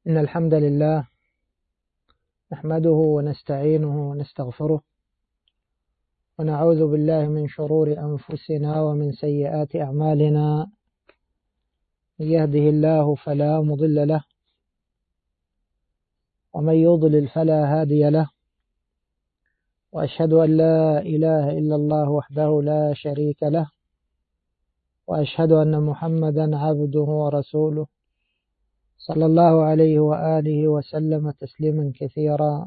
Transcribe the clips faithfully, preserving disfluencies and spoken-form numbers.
إن الحمد لله نحمده ونستعينه ونستغفره ونعوذ بالله من شرور أنفسنا ومن سيئات أعمالنا. من يهده الله فلا مضل له ومن يضلل فلا هادي له، وأشهد أن لا إله إلا الله وحده لا شريك له، وأشهد أن محمدا عبده ورسوله صلى الله عليه وآله وسلم تسليما كثيرا.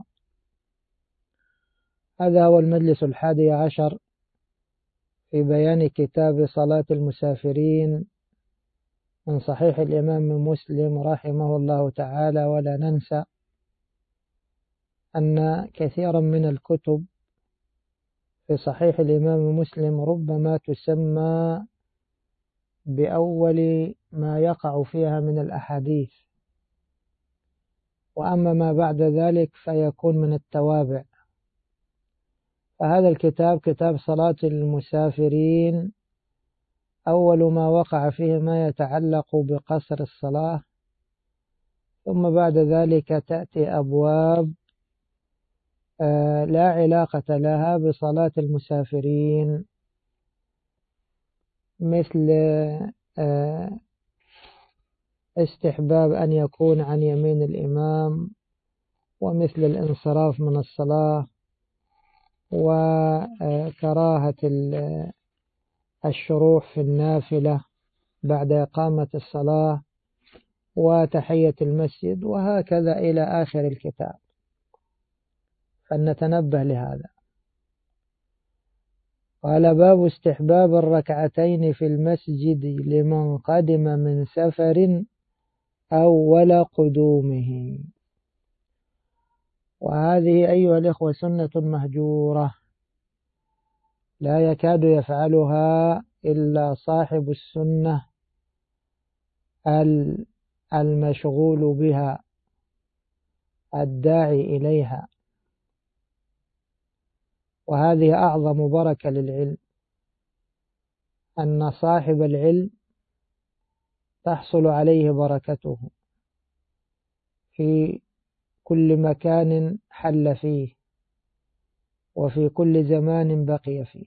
هذا هو المجلس الحادي عشر في بيان كتاب صلاة المسافرين من صحيح الإمام مسلم رحمه الله تعالى. ولا ننسى أن كثيرا من الكتب في صحيح الإمام مسلم ربما تسمى بأول ما يقع فيها من الأحاديث، وأما ما بعد ذلك فيكون من التوابع. فهذا الكتاب كتاب صلاة المسافرين أول ما وقع فيه ما يتعلق بقصر الصلاة، ثم بعد ذلك تأتي أبواب لا علاقة لها بصلاة المسافرين، مثل استحباب أن يكون عن يمين الإمام، ومثل الانصراف من الصلاة، وكراهة الشروع في النافلة بعد إقامة الصلاة، وتحية المسجد، وهكذا إلى آخر الكتاب. فلنتنبه لهذا. قال: باب استحباب الركعتين في المسجد لمن قدم من سفر أول قدومه. وهذه أيها الإخوة سنة مهجورة لا يكاد يفعلها إلا صاحب السنة المشغول بها الداعي إليها، وهذه أعظم بركة للعلم، أن صاحب العلم تحصل عليه بركته في كل مكان حل فيه وفي كل زمان بقي فيه.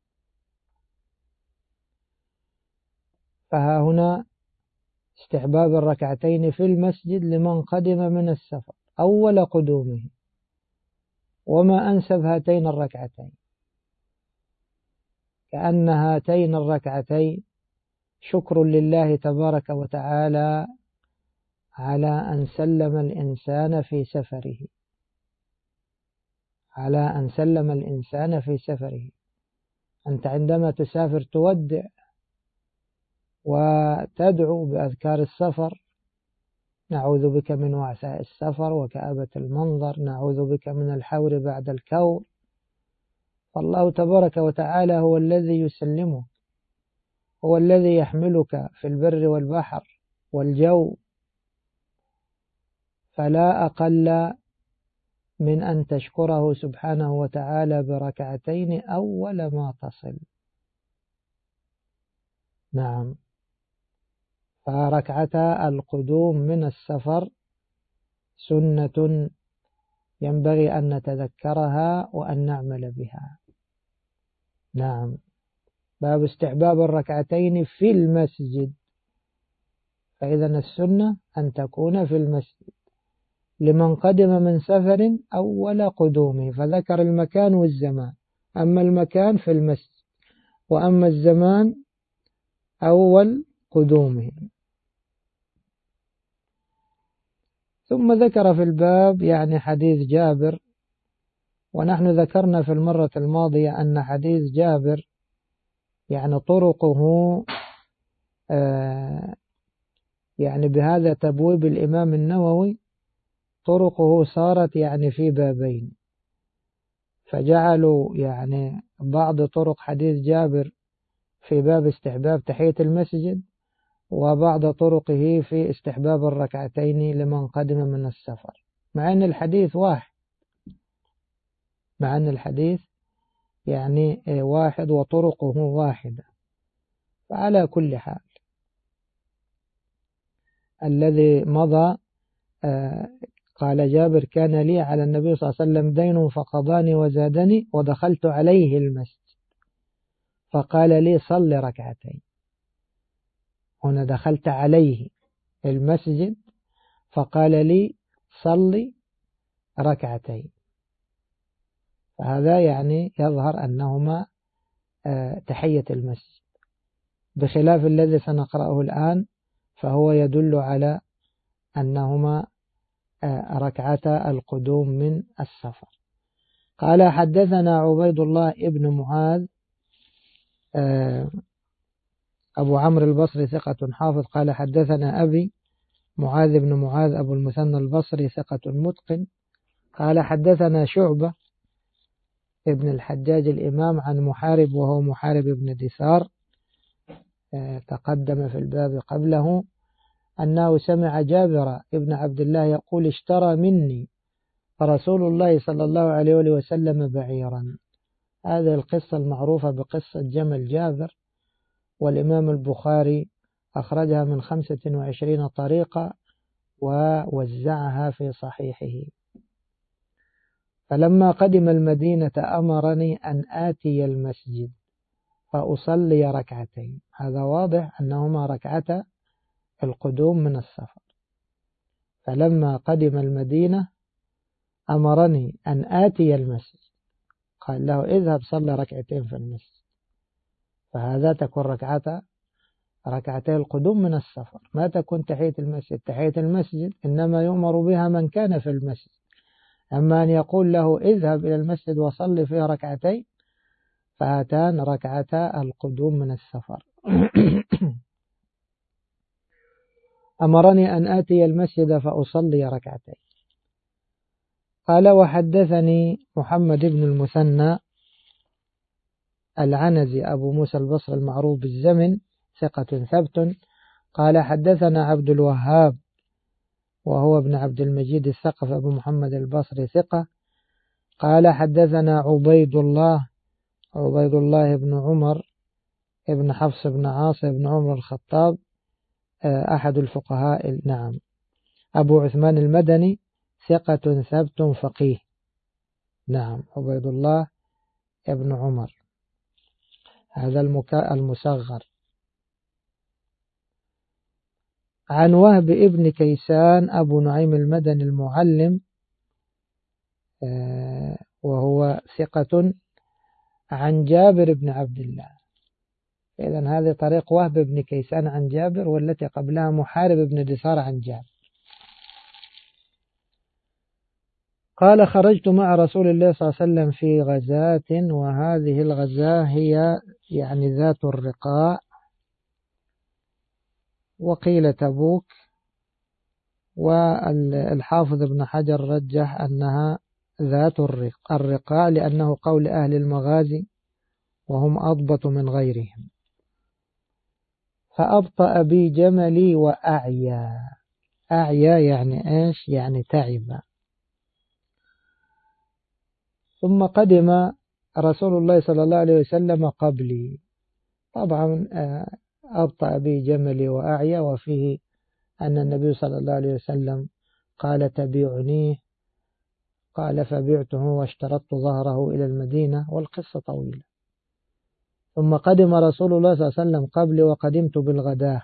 فها هنا استحباب الركعتين في المسجد لمن قدم من السفر أول قدومه. وما أنسب هاتين الركعتين؟ كأن هاتين الركعتين شكر لله تبارك وتعالى على أن سلم الإنسان في سفره على أن سلم الإنسان في سفره. أنت عندما تسافر تودع وتدعو بأذكار السفر: نعوذ بك من وعثاء السفر وكآبة المنظر، نعوذ بك من الحور بعد الكور. فالله تبارك وتعالى هو الذي يسلمك، هو الذي يحملك في البر والبحر والجو، فلا أقل من أن تشكره سبحانه وتعالى بركعتين أول ما تصل. نعم، فركعتا القدوم من السفر سنة ينبغي أن نتذكرها وأن نعمل بها. نعم، باب استحباب الركعتين في المسجد. فإذا السنة أن تكون في المسجد لمن قدم من سفر أول قدومه، فذكر المكان والزمان. أما المكان في المسجد، وأما الزمان أول قدومه. ثم ذكر في الباب يعني حديث جابر، ونحن ذكرنا في المرة الماضية أن حديث جابر يعني طرقه آه يعني بهذا تبويب الإمام النووي طرقه صارت يعني في بابين، فجعلوا يعني بعض طرق حديث جابر في باب استحباب تحية المسجد، وبعض طرقه في استحباب الركعتين لمن قدم من السفر، مع أن الحديث واحد مع أن الحديث يعني واحد وطرقه واحدة. فعلى كل حال الذي مضى قال جابر كان لي على النبي صلى الله عليه وسلم دين فقضاني وزادني ودخلت عليه المسجد فقال لي صل ركعتين. هنا دخلت عليه المسجد فقال لي صلي ركعتين، فهذا يعني يظهر أنهما تحية المسجد، بخلاف الذي سنقرأه الآن فهو يدل على أنهما ركعتا القدوم من السفر. قال حدثنا عبيد الله ابن معاذ أبو عمرو البصري ثقة حافظ قال حدثنا أبي معاذ بن معاذ أبو المثنى البصري ثقة متقن قال حدثنا شعبة ابن الحجاج الإمام عن محارب وهو محارب بن دثار تقدم في الباب قبله أنه سمع جابر ابن عبد الله يقول اشترى مني رسول الله صلى الله عليه وسلم بعيرا. هذه القصة المعروفة بقصة جمل جابر، والإمام البخاري أخرجها من خمسة وعشرين طريقة ووزعها في صحيحه. فلما قدم المدينة أمرني أن آتي المسجد فأصلي ركعتين. هذا واضح أنهما ركعتا القدوم من السفر. فلما قدم المدينة أمرني أن آتي المسجد، قال له اذهب صلي ركعتين في المسجد، فهذا تكون ركعتا ركعتي القدوم من السفر، ما تكون تحية المسجد. تحية المسجد إنما يؤمر بها من كان في المسجد، أما أن يقول له اذهب إلى المسجد وصلي فيه ركعتين فهاتان ركعتا القدوم من السفر. أمرني أن آتي المسجد فأصلي ركعتين. قال وحدثني محمد بن المثنى العنزي أبو موسى البصري المعروف بالزمن ثقة ثبت قال حدثنا عبد الوهاب وهو ابن عبد المجيد الثقفي أبو محمد البصري ثقة قال حدثنا عبيد الله عبيد الله بن عمر ابن حفص بن عاصم بن عمر الخطاب أحد الفقهاء نعم أبو عثمان المدني ثقة ثبت فقيه نعم عبيد الله ابن عمر هذا المصغر. عن وهب ابن كيسان أبو نعيم المدني المعلم وهو ثقة عن جابر بن عبد الله. إذن هذه طريق وهب بن كيسان عن جابر، والتي قبلها محارب بن دثار عن جابر. قال خرجت مع رسول الله صلى الله عليه وسلم في غزاة، وهذه الغزاة هي يعني ذات الرقاع، وقيل تبوك، والحافظ ابن حجر رجح أنها ذات الرقاع لأنه قول أهل المغازي وهم أضبط من غيرهم. فأبطأ بي جملي وأعيا. أعيا يعني إيش؟ يعني تعب. ثم قدم رسول الله صلى الله عليه وسلم قبلي. طبعا أبطأ بي جملي وأعيا، وفيه أن النبي صلى الله عليه وسلم قال تبيعنيه، قال فبعته واشترطت ظهره إلى المدينة، والقصة طويلة. ثم قدم رسول الله صلى الله عليه وسلم قبلي وقدمت بالغداة،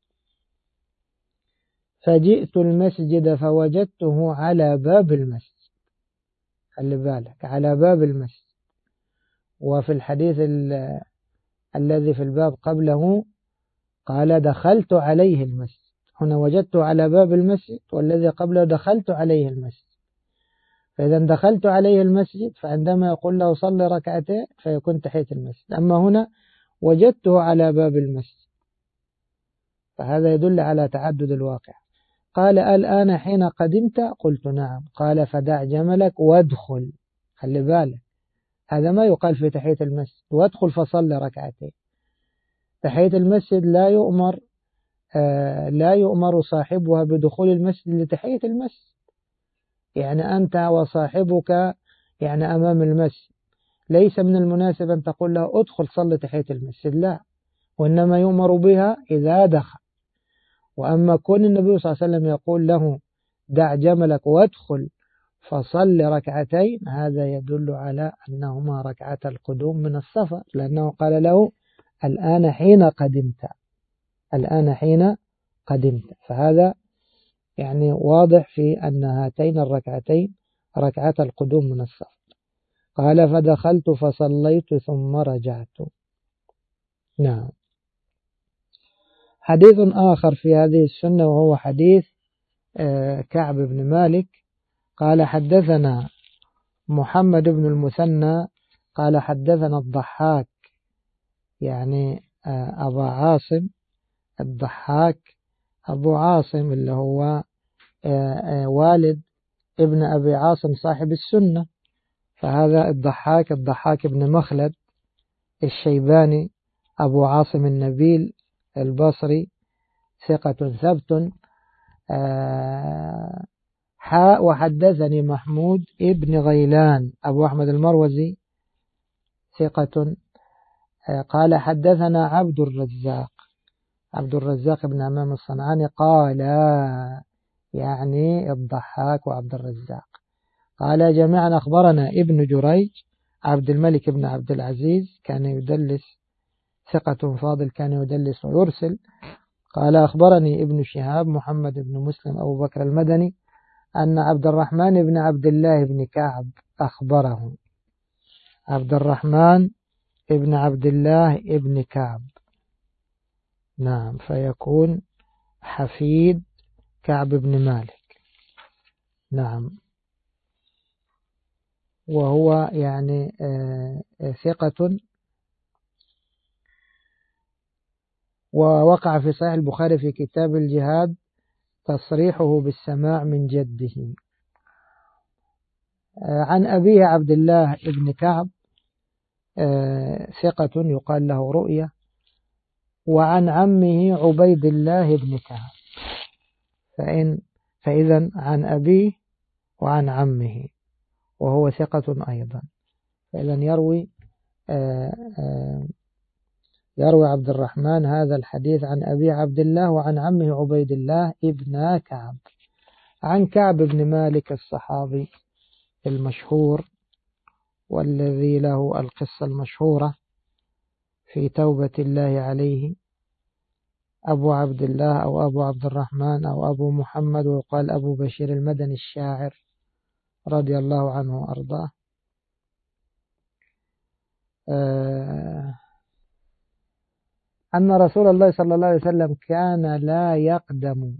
فجئت المسجد فوجدته على باب المسجد. خلي بالك، على باب المسجد. وفي الحديث الذي في الباب قبله قال دخلت عليه المسجد، هنا وجدته على باب المسجد، والذي قبله دخلت عليه المسجد. فإذا دخلت عليه المسجد فعندما يقول له صلي ركعتين فيكون تحية المسجد، أما هنا وجدته على باب المسجد، فهذا يدل على تعدد الواقع. قال الآن حين قدمت؟ قلت نعم. قال فدع جملك وادخل. خلي بالك، هذا ما يقال في تحية المسجد، وادخل فصلي ركعتين. تحية المسجد لا يؤمر آه لا يؤمر صاحبها بدخول المسجد لتحية المسجد. يعني أنت وصاحبك يعني أمام المسجد، ليس من المناسب أن تقول له ادخل صلي تحية المسجد، لا، وإنما يؤمر بها إذا دخل. وأما كون النبي صلى الله عليه وسلم يقول له دع جملك وادخل فصل ركعتين، هذا يدل على أنهما ركعة القدوم من السفر، لأنه قال له الآن حين قدمت، الآن حين قدمت، فهذا يعني واضح في أن هاتين الركعتين ركعة القدوم من السفر. قال فدخلت فصليت ثم رجعت. نعم. حديث آخر في هذه السنة وهو حديث كعب بن مالك قال حدثنا محمد بن المثنى قال حدثنا الضحاك، يعني أبا عاصم الضحاك أبو عاصم اللي هو والد ابن أبي عاصم صاحب السنة، فهذا الضحاك الضحاك بن مخلد الشيباني أبو عاصم النبيل البصري ثقة ثبت. حاء وحدثني محمود ابن غيلان أبو أحمد المروزي ثقة. قال حدثنا عبد الرزاق عبد الرزاق بن همام الصنعاني قال يعني الضحاك وعبد الرزاق قال جميعا أخبرنا ابن جريج عبد الملك بن عبد العزيز كان يدلس ثقة فاضل كان يدلس ويرسل. قال أخبرني ابن شهاب محمد بن مسلم أبو بكر المدني أن عبد الرحمن بن عبد الله بن كعب أخبره. عبد الرحمن ابن عبد الله ابن كعب، نعم، فيكون حفيد كعب بن مالك، نعم، وهو يعني ثقة، ووقع في صحيح البخاري في كتاب الجهاد تصريحه بالسماع من جده. عن أبيه عبد الله ابن كعب ثقة يقال له رؤية، وعن عمه عبيد الله بن كعب، فإن فإذا عن أبيه وعن عمه وهو ثقة أيضا، فإذا يروي يروي عبد الرحمن هذا الحديث عن أبي عبد الله وعن عمه عبيد الله ابن كعب عن كعب بن مالك الصحابي المشهور والذي له القصة المشهورة في توبة الله عليه، أبو عبد الله أو أبو عبد الرحمن أو أبو محمد، ويقال أبو بشير المدني الشاعر رضي الله عنه وأرضاه. آه أن رسول الله صلى الله عليه وسلم كان لا يقدم،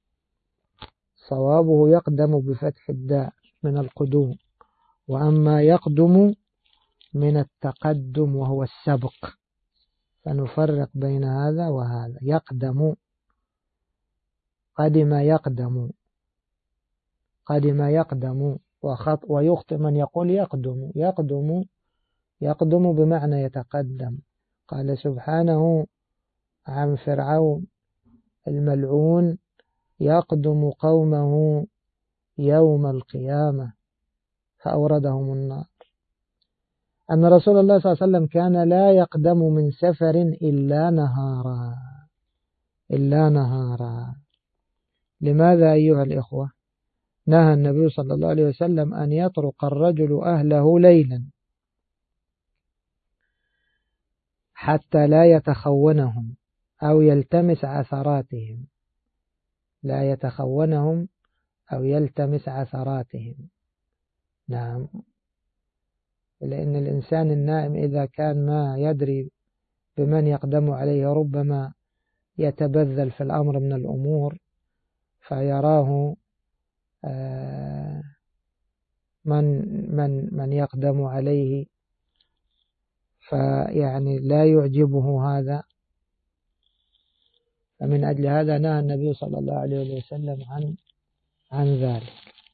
صوابه يقدم بفتح الداء من القدوم، وأما يقدم من التقدم وهو السبق، فنفرق بين هذا وهذا. يقدم قدم يقدم قدم يقدم وخط ويخطئ من يقول يقدم يقدم يقدم بمعنى يتقدم. قال سبحانه عن فرعون الملعون يقدم قومه يوم القيامة فأوردهم النار. أن رسول الله صلى الله عليه وسلم كان لا يقدم من سفر إلا نهارا إلا نهارا. لماذا أيها الإخوة؟ نهى النبي صلى الله عليه وسلم أن يطرق الرجل أهله ليلا حتى لا يتخونهم أو يلتمس عثراتهم، لا يتخونهم أو يلتمس عثراتهم. نعم، لأن الإنسان النائم إذا كان ما يدري بمن يقدم عليه ربما يتبذل في الأمر من الأمور فيراه من من من يقدم عليه، فيعني لا يعجبه هذا. فمن أجل هذا نهى النبي صلى الله عليه وسلم عن عن ذلك.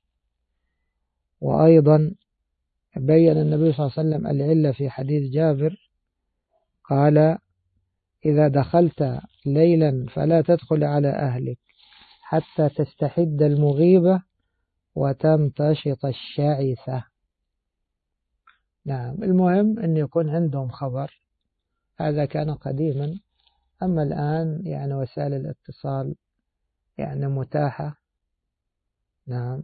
وأيضا بين النبي صلى الله عليه وسلم العلة في حديث جابر، قال إذا دخلت ليلا فلا تدخل على أهلك حتى تستحد المغيبة وتمتشط الشاعثة. نعم، المهم أن يكون عندهم خبر، هذا كان قديما. أما الآن يعني وسائل الاتصال يعني متاحة، نعم.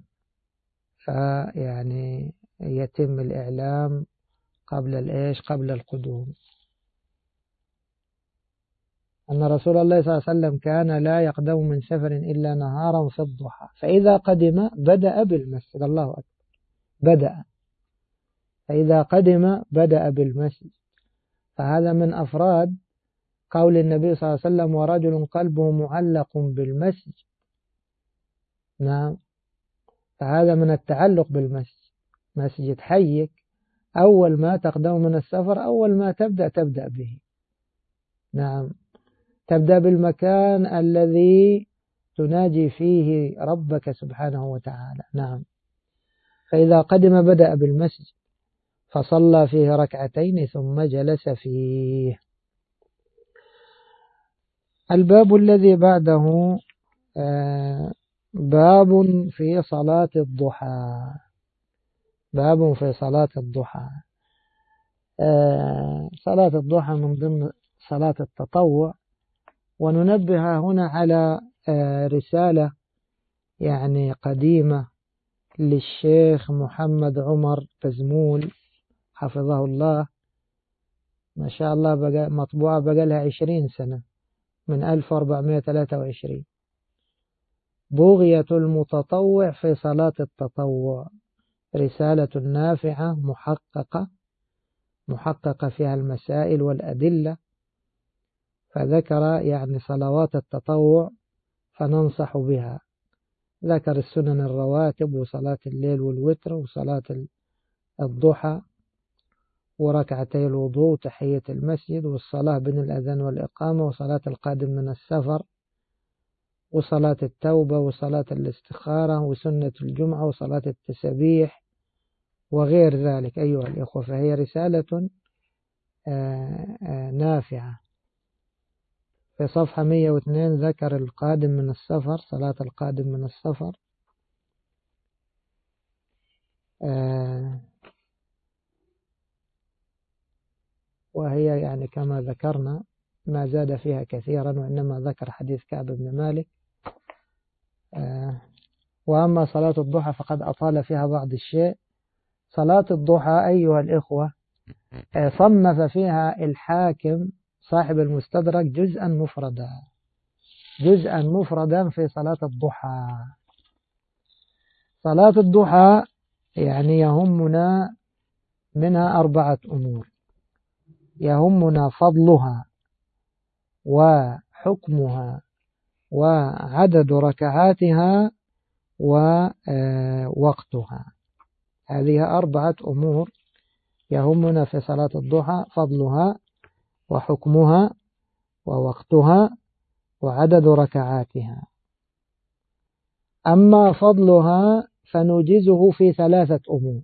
فيعني يتم الإعلام قبل الإيش قبل القدوم. أن رسول الله صلى الله عليه وسلم كان لا يقدم من سفر إلا نهارا في الضحى، فإذا قدم بدأ بالمسجد. الله أكبر. بدأ، فإذا قدم بدأ بالمسجد. فهذا من أفراد قول النبي صلى الله عليه وسلم ورجل قلبه معلق بالمسجد. نعم. فهذا من التعلق بالمسجد. مسجد حيك أول ما تقدم من السفر، أول ما تبدأ تبدأ به. نعم. تبدأ بالمكان الذي تناجي فيه ربك سبحانه وتعالى. نعم. فإذا قدم بدأ بالمسجد فصلى فيه ركعتين ثم جلس فيه. الباب الذي بعده باب في صلاة الضحى. باب في صلاة الضحى. صلاة الضحى من ضمن صلاة التطوع. وننبه هنا على رسالة يعني قديمة للشيخ محمد عمر بزمول حفظه الله، ما شاء الله بقى مطبوعة بقى لها عشرين سنة، من ألف وأربعمائة وثلاثة وعشرين. بغية المتطوع في صلاة التطوع، رسالة نافعة محققة محققة فيها المسائل والأدلة. فذكر يعني صلوات التطوع فننصح بها. ذكر السنن الرواتب وصلاة الليل والوتر وصلاة الضحى وركعتي الوضوء وتحية المسجد والصلاة بين الأذان والإقامة وصلاة القادم من السفر وصلاة التوبة وصلاة الاستخارة وسنة الجمعة وصلاة التسبيح وغير ذلك. أيها الإخوة، فهي رسالة نافعة. في صفحة مئة واثنين ذكر القادم من السفر، صلاة القادم من السفر. وهي يعني كما ذكرنا ما زاد فيها كثيرا، وإنما ذكر حديث كعب بن مالك. وأما صلاة الضحى فقد أطال فيها بعض الشيء. صلاة الضحى أيها الإخوة صنف فيها الحاكم صاحب المستدرك جزءا مفردا جزءا مفردا في صلاة الضحى. صلاة الضحى يعني يهمنا منها أربعة أمور. يهمنا فضلها وحكمها وعدد ركعاتها ووقتها. هذه أربعة أمور يهمنا في صلاة الضحى: فضلها وحكمها ووقتها وعدد ركعاتها. أما فضلها فنوجزه في ثلاثة أمور.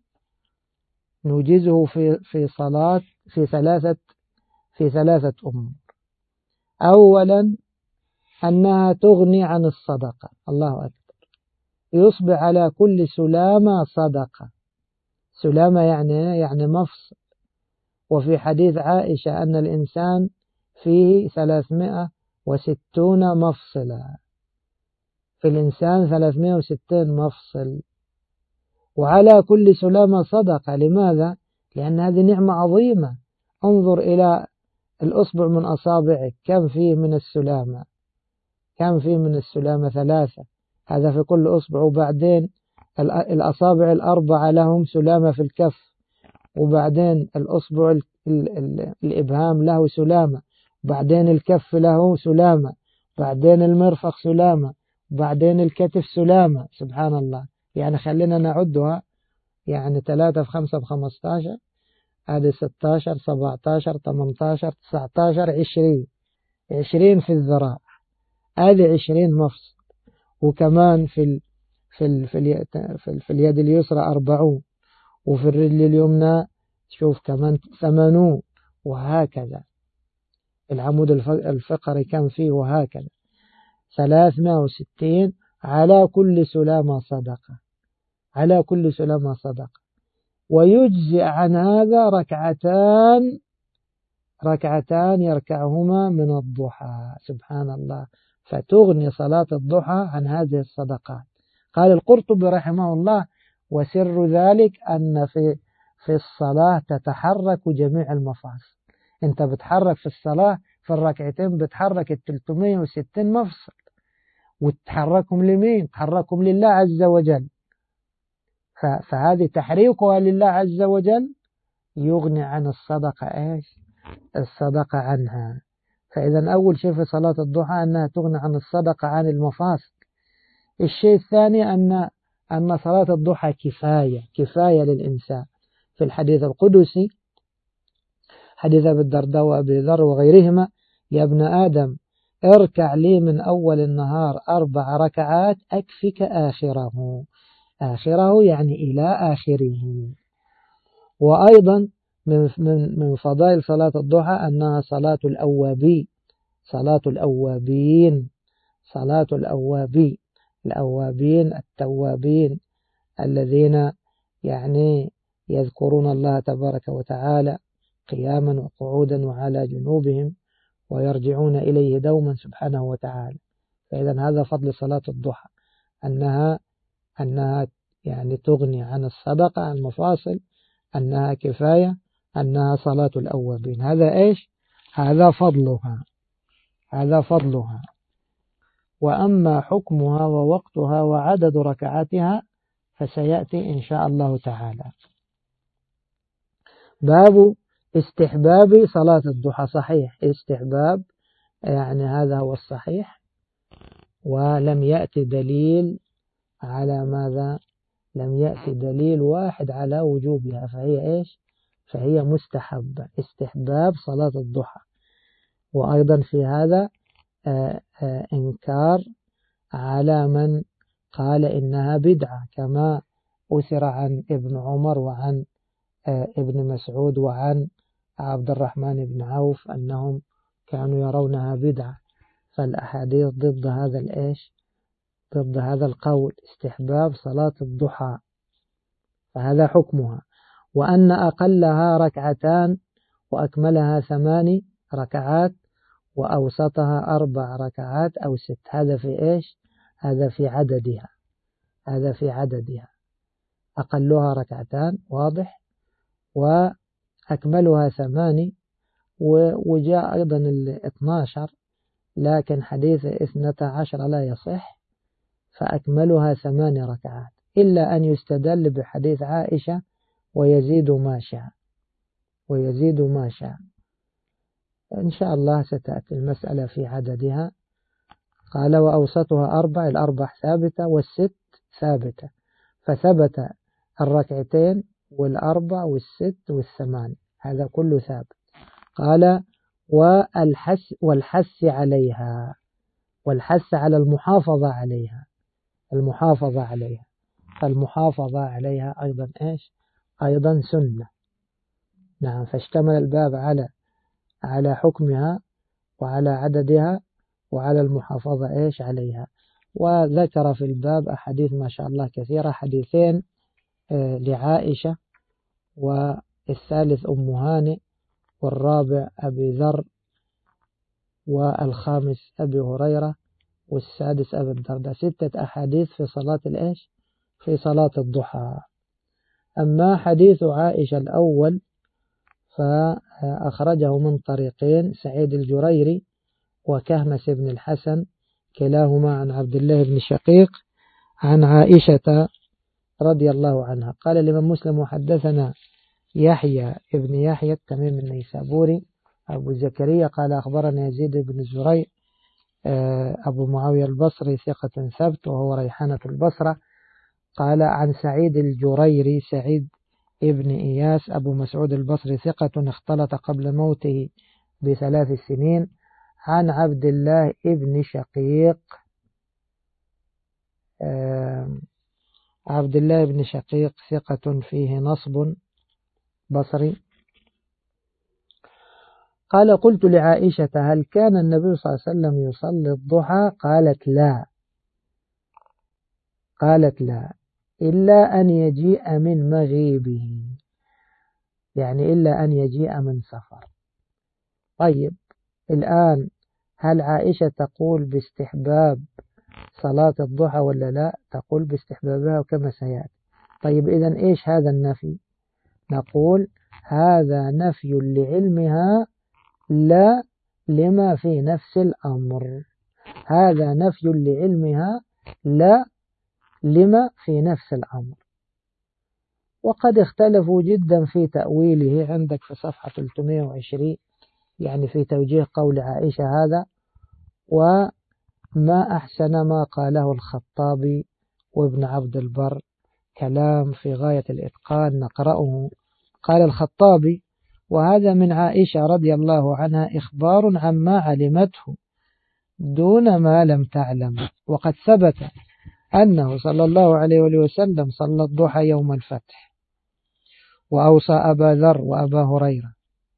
نوجزه في في صلاة في ثلاثة في ثلاثة أمور. أولا أنها تغني عن الصدقة. الله أكبر. يصبح على كل سلامة صدقة. سلامة يعني يعني مفصل. وفي حديث عائشة أن الإنسان فيه ثلاثمائة وستون مفصلا. في الإنسان ثلاثمائة وستين مفصل، وعلى كل سلامة صدقة. لماذا؟ لأن هذه نعمة عظيمة. انظر إلى الأصبع من أصابعك كم فيه من السلامة. كم فيه من السلامة؟ ثلاثة. هذا في كل أصبع. وبعدين الأصابع الأربعة لهم سلامة في الكف، وبعدين الأصبع ال ال ال الإبهام له سلامة، وبعدين الكف له سلامة، بعدين المرفق سلامة، وبعدين الكتف سلامة. سبحان الله. يعني خلينا نعدها، يعني ثلاثة في خمسة بخمستاشر، هذه ستاشر سبعتاشر ثمانتاشر تسعتاشر عشرين. عشرين في الذراع، هذه عشرين مفصل. وكمان في ال في ال في, ال في, ال في اليد اليسرى أربعون، وفي الرجل اليمنى شوف كمان ثمانون، وهكذا. العمود الفقري كم فيه، وهكذا. ثلاثمائة وستين على كل سلامة صدقة. على كل سلامة صدقة. ويجزئ عن هذا ركعتان ركعتان يركعهما من الضحى. سبحان الله. فتغني صلاة الضحى عن هذه الصدقات. قال القرطبي رحمه الله: وسر ذلك أن في في الصلاة تتحرك جميع المفاصل. أنت بتحرك في الصلاة في الركعتين، بتحرك ال ثلاثمائة وستين مفصل، وتحركهم لمين؟ تحركهم لله عز وجل. فهذه تحريكها لله عز وجل يغني عن الصدقة إيش؟ الصدقة عنها. فإذا أول شيء في صلاة الضحى أنها تغني عن الصدقة عن المفاصل. الشيء الثاني أن أن صلاة الضحى كفاية كفاية للإنسان. في الحديث القدسي حديث أبي الدرداء وأبي ذر وغيرهما: يا ابن آدم اركع لي من أول النهار أربع ركعات أكفك آخره. آخره يعني إلى آخره. وأيضا من من من فضائل صلاة الضحى أنها صلاة الأوابين. صلاة الأوابين صلاة الأوابين الأوابين التوابين الذين يعني يذكرون الله تبارك وتعالى قياما وقعودا وعلى جنوبهم ويرجعون إليه دوما سبحانه وتعالى. فإذا هذا فضل صلاة الضحى، أنها أنها يعني تغني عن الصدقة عن المفاصل، أنها كفاية، أنها صلاة الأوابين. هذا إيش؟ هذا فضلها هذا فضلها. وأما حكمها ووقتها وعدد ركعاتها فسيأتي إن شاء الله تعالى. باب استحباب صلاة الضحى. صحيح استحباب، يعني هذا هو الصحيح، ولم يأتي دليل على ماذا؟ لم يأتي دليل واحد على وجوبها، فهي إيش؟ فهي مستحبة. استحباب صلاة الضحى. وأيضا في هذا آآ آآ إنكار على من قال إنها بدعة، كما أثر عن ابن عمر وعن ابن مسعود وعن عبد الرحمن بن عوف أنهم كانوا يرونها بدعة. فالأحاديث ضد هذا الإيش؟ ضد هذا القول، استحباب صلاة الضحى. فهذا حكمها. وأن أقلها ركعتان وأكملها ثماني ركعات وأوسطها أربع ركعات أو ست. هذا في إيش؟ هذا في عددها هذا في عددها أقلها ركعتان واضح، وأكملها ثماني. وجاء أيضا الاثنى عشر، لكن حديث اثنة عشر لا يصح، فأكملها ثماني ركعات، إلا أن يستدل بحديث عائشة: ويزيد ما شاء ويزيد ما شاء. إن شاء الله ستأتي المسألة في عددها. قال: وأوسطها أربع، الأربع ثابتة والست ثابتة، فثبت الركعتين والأربع والست والثمان، هذا كله ثابت. قال: والحث والحث عليها والحث على المحافظة عليها المحافظة عليها فالمحافظة عليها أيضا إيش؟ أيضا سنة. نعم. فاشتمل الباب على على حكمها وعلى عددها وعلى المحافظة إيش عليها. وذكر في الباب أحاديث ما شاء الله كثيرة، حديثين لعائشة، والثالث أم هانئ، والرابع أبي ذر، والخامس أبي هريرة، والسادس أبي الدرداء. ستة أحاديث في صلاة الإيش؟ في صلاة الضحى. أما حديث عائشة الأول فأخرجه من طريقين: سعيد الجريري وكهمس بن الحسن، كلاهما عن عبد الله بن شقيق عن عائشة رضي الله عنها. قال الإمام مسلم: وحدثنا يحيى ابن يحيى التميمي النيسابوري أبو زكريا قال: أخبرنا يزيد بن زريع أبو معاوية البصري ثقة ثبت وهو ريحانة البصرة. قال: عن سعيد الجريري سعيد ابن إياس أبو مسعود البصري ثقة اختلط قبل موته بثلاث سنين. عن عبد الله ابن شقيق عبد الله بن شقيق ثقة فيه نصب بصري. قال: قلت لعائشة: هل كان النبي صلى الله عليه وسلم يصلي الضحى؟ قالت: لا قالت لا إلا أن يجيء من مغيبه، يعني إلا أن يجيء من سفر. طيب، الآن هل عائشة تقول باستحباب صلاة الضحى ولا لا؟ تقول باستحبابها وكما سيأتي. طيب إذن إيش هذا النفي؟ نقول هذا نفي لعلمها لا لما في نفس الأمر. هذا نفي لعلمها لا لما في نفس الأمر. وقد اختلفوا جدا في تأويله، عندك في صفحة ثلاثمائة وعشرين يعني في توجيه قول عائشة هذا. وما أحسن ما قاله الخطابي وابن عبد البر، كلام في غاية الإتقان نقرأه. قال الخطابي: وهذا من عائشة رضي الله عنها إخبار عما علمته دون ما لم تعلم، وقد ثبت أنه صلى الله عليه وسلم صلى الضحى يوم الفتح، وأوصى أبا ذر وأبا هريرة.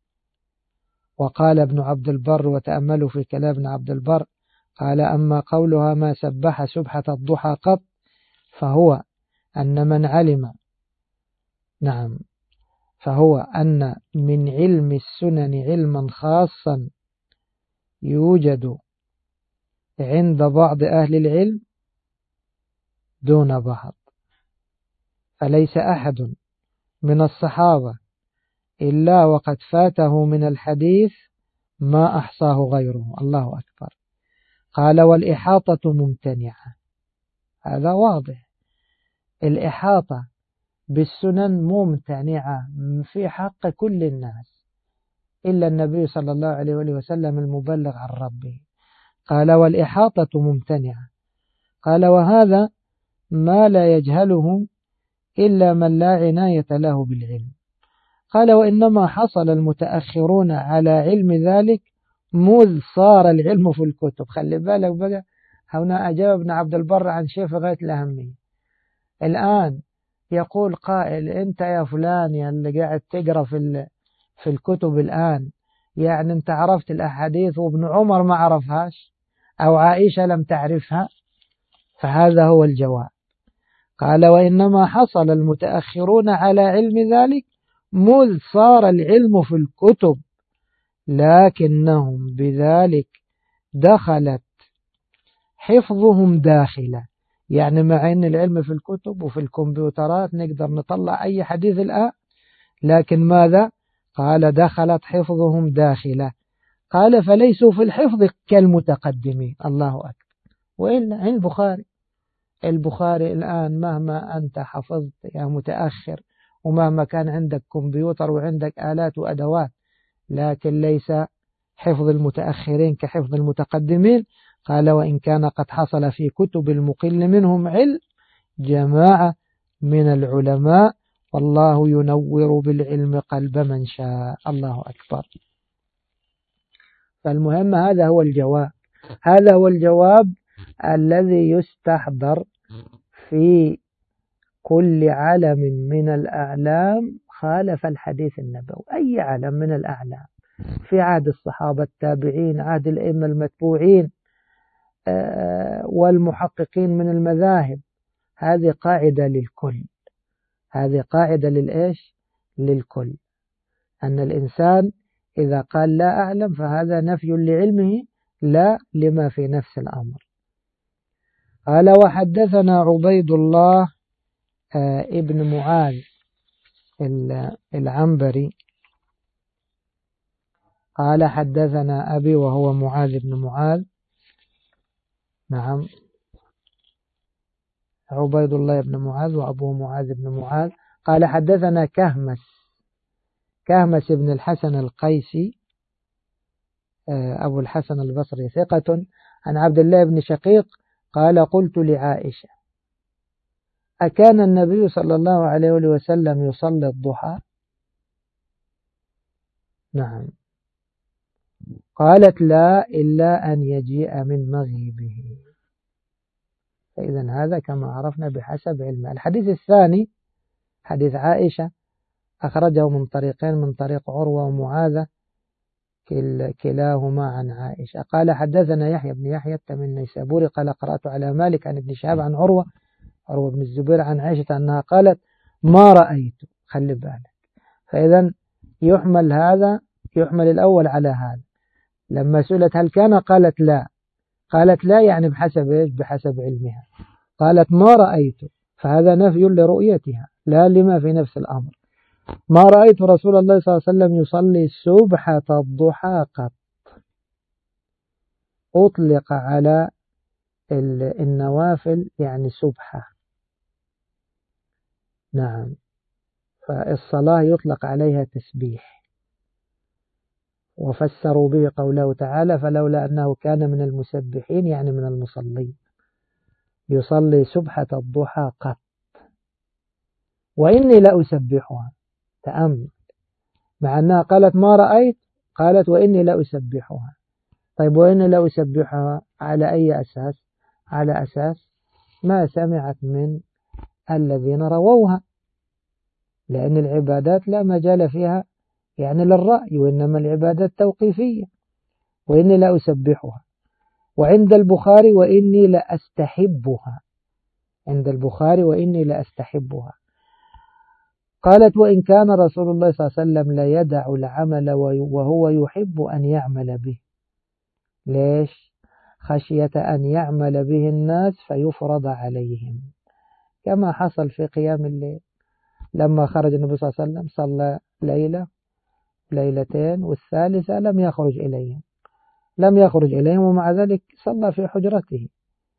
وقال ابن عبد البر، وتأملوا في كلام ابن عبد البر، قال: أما قولها ما سبح سبحة الضحى قط، فهو أن من علم نعم فهو أن من علم السنن علما خاصا يوجد عند بعض أهل العلم دون بعض، فليس أحد من الصحابة إلا وقد فاته من الحديث ما أحصاه غيره. الله أكبر. قال: والإحاطة ممتنعة. هذا واضح، الإحاطة بالسنن ممتنعة في حق كل الناس إلا النبي صلى الله عليه وسلم المبلغ عن ربه. قال: والإحاطة ممتنعة. قال: وهذا ما لا يجهله إلا من لا عناية له بالعلم. قال: وإنما حصل المتأخرون على علم ذلك مذ صار العلم في الكتب. خلي بالك بقى، هنا أجاب ابن عبد البر عن شيء في غاية الأهمية. الآن يقول قائل: أنت يا فلان يا اللي قاعد تقرأ في في الكتب الآن، يعني أنت عرفت الأحاديث وابن عمر ما عرفهاش أو عائشة لم تعرفها. فهذا هو الجواب. قال: وإنما حصل المتأخرون على علم ذلك مذ صار العلم في الكتب، لكنهم بذلك دخلت حفظهم داخلة. يعني مع أن العلم في الكتب وفي الكمبيوترات نقدر نطلع أي حديث الآن، لكن ماذا؟ قال: دخلت حفظهم داخلة. قال: فليسوا في الحفظ كالمتقدمين. الله أكبر. وإلا عن البخاري البخاري الآن مهما أنت حفظت يا متأخر، ومهما كان عندك كمبيوتر وعندك آلات وأدوات، لكن ليس حفظ المتأخرين كحفظ المتقدمين. قال: وإن كان قد حصل في كتب المقل منهم علم جماعة من العلماء، والله ينور بالعلم قلب من شاء. الله أكبر. فالمهم هذا هو الجواب، هذا هو الجواب الذي يستحضر في كل علم من الأعلام خالف الحديث النبوي. أي علم من الأعلام في عهد الصحابة التابعين، عهد الأئمة المتبوعين والمحققين من المذاهب، هذه قاعدة للكل. هذه قاعدة للإيش؟ للكل. أن الإنسان إذا قال لا أعلم فهذا نفي لعلمه لا لما في نفس الأمر. قال: وحدثنا عبيد الله ابن معاذ العنبري قال: حدثنا أبي، وهو معاذ بن معاذ. نعم، عبيد الله بن معاذ وأبوه معاذ بن معاذ. قال: حدثنا كهمس كهمس بن الحسن القيسي أبو الحسن البصري ثقة، عن عبد الله بن شقيق قال: قلت لعائشة: أكان النبي صلى الله عليه وسلم يصلي الضحى؟ نعم. قالت: لا، إلا أن يجيء من مغيبه. فإذا هذا كما عرفنا بحسب علم. الحديث الثاني حديث عائشة أخرجه من طريقين، من طريق عروة ومعاذة كلاهما عن عائشة. قال: حدثنا يحيى بن يحيى التميمي النيسابوري قال: قرأت على مالك عن ابن شهاب عن عروة عروة بن الزبير عن عائشة أنها قالت: ما رأيت. خلي بالك. فإذا يحمل هذا يحمل الأول على هذا. لما سئلت هل كان قالت لا، قالت لا، يعني بحسب إيش؟ بحسب علمها. قالت ما رأيت، فهذا نفي لرؤيتها لا لما في نفس الأمر. ما رأيت رسول الله صلى الله عليه وسلم يصلي سبحة الضحى قط. أطلق على النوافل يعني سبحة. نعم، فالصلاة يطلق عليها تسبيح، وفسروا به قوله تعالى فلولا أنه كان من المسبحين، يعني من المصلين، يصلي سبحة الضحى قط. وإني لأسبحها، تأمل، مع أنها قالت ما رأيت، قالت وإني لأسبحها. طيب وإني لأسبحها على أي أساس؟ على أساس ما سمعت من الذين رووها، لأن العبادات لا مجال فيها يعني للرأي، وإنما العبادات توقيفية. وإني لأسبحها. وعند البخاري وإني لأستحبها، عند البخاري وإني لأستحبها. قالت وإن كان رسول الله صلى الله عليه وسلم لا يدع العمل وهو يحب أن يعمل به. ليش؟ خشية أن يعمل به الناس فيفرض عليهم، كما حصل في قيام الليل لما خرج النبي صلى الله عليه وسلم صلى ليلة ليلتين والثالثة لم يخرج إليهم لم يخرج إليهم ومع ذلك صلى في حجرته،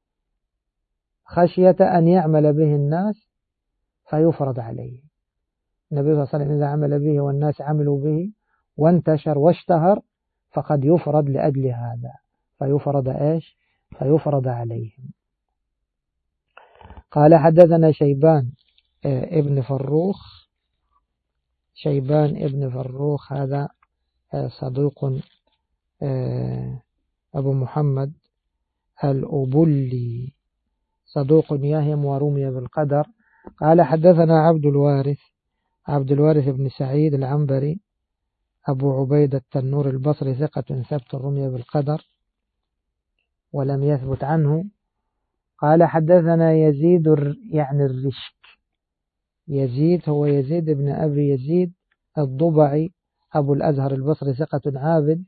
خشية أن يعمل به الناس فيفرض عليه. النبي صلى الله عليه وسلم إذا عمل به والناس عملوا به وانتشر واشتهر فقد يفرض لأجل هذا، فيفرض إيش؟ فيفرض عليهم. قال حدثنا شيبان ابن فروخ. شيبان ابن فروخ هذا صدوق أبو محمد الأبلي، صدوق يهم ورمي بالقدر. قال حدثنا عبد الوارث عبد الوارث بن سعيد العنبري أبو عبيدة التنور البصري ثقة ثبت رمي بالقدر ولم يثبت عنه. قال حدثنا يزيد يعني الرشك. يزيد هو يزيد بن أبي يزيد الضبعي أبو الأزهر البصري ثقة عابد،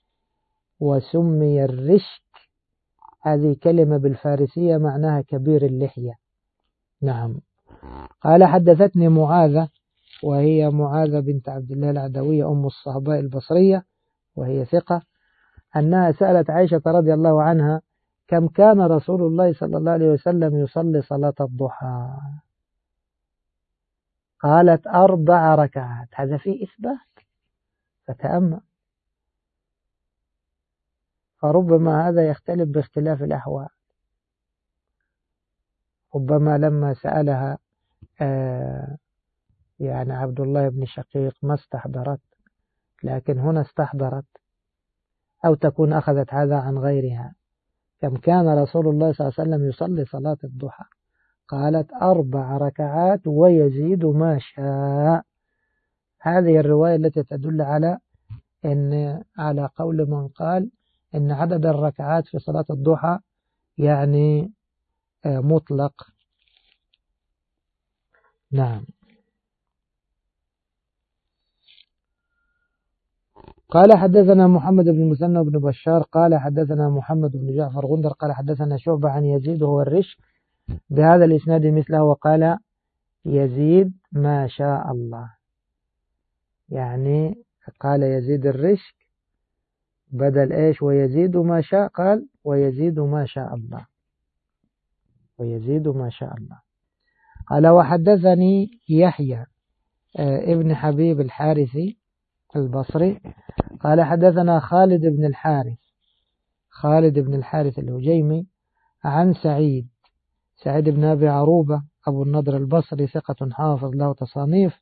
وسمي الرشك هذه كلمة بالفارسية معناها كبير اللحية. نعم. قال حدثتني معاذة، وهي معاذة بنت عبد الله العدوية أم الصهباء البصرية وهي ثقة، أنها سألت عائشة رضي الله عنها كم كان رسول الله صلى الله عليه وسلم يصلي صلاة الضحى؟ قالت أربع ركعات. هذا فيه إثبات، فتأمل. فربما هذا يختلف باختلاف الأحوال. ربما لما سألها آه يعني عبد الله بن شقيق ما استحضرت، لكن هنا استحضرت، أو تكون أخذت هذا عن غيرها. كم كان رسول الله صلى الله عليه وسلم يصلي صلاة الضحى؟ قالت أربع ركعات ويزيد ما شاء. هذه الرواية التي تدل على إن على قول من قال إن عدد الركعات في صلاة الضحى يعني مطلق. نعم. قال حدثنا محمد بن المثنى بن بشار قال حدثنا محمد بن جعفر غندر قال حدثنا شعبة عن يزيد هو الرشك بهذا الإسناد مثله، وقال يزيد ما شاء الله. يعني قال يزيد الرشك بدل إيش ويزيد ما شاء، قال ويزيد ما شاء الله ويزيد ما شاء الله. قال وحدثني يحيى ابن حبيب الحارثي البصري قال حدثنا خالد بن الحارث خالد بن الحارث الهجيمي عن سعيد سعيد بن أبي عروبة أبو النضر البصري ثقة حافظ له تصانيف،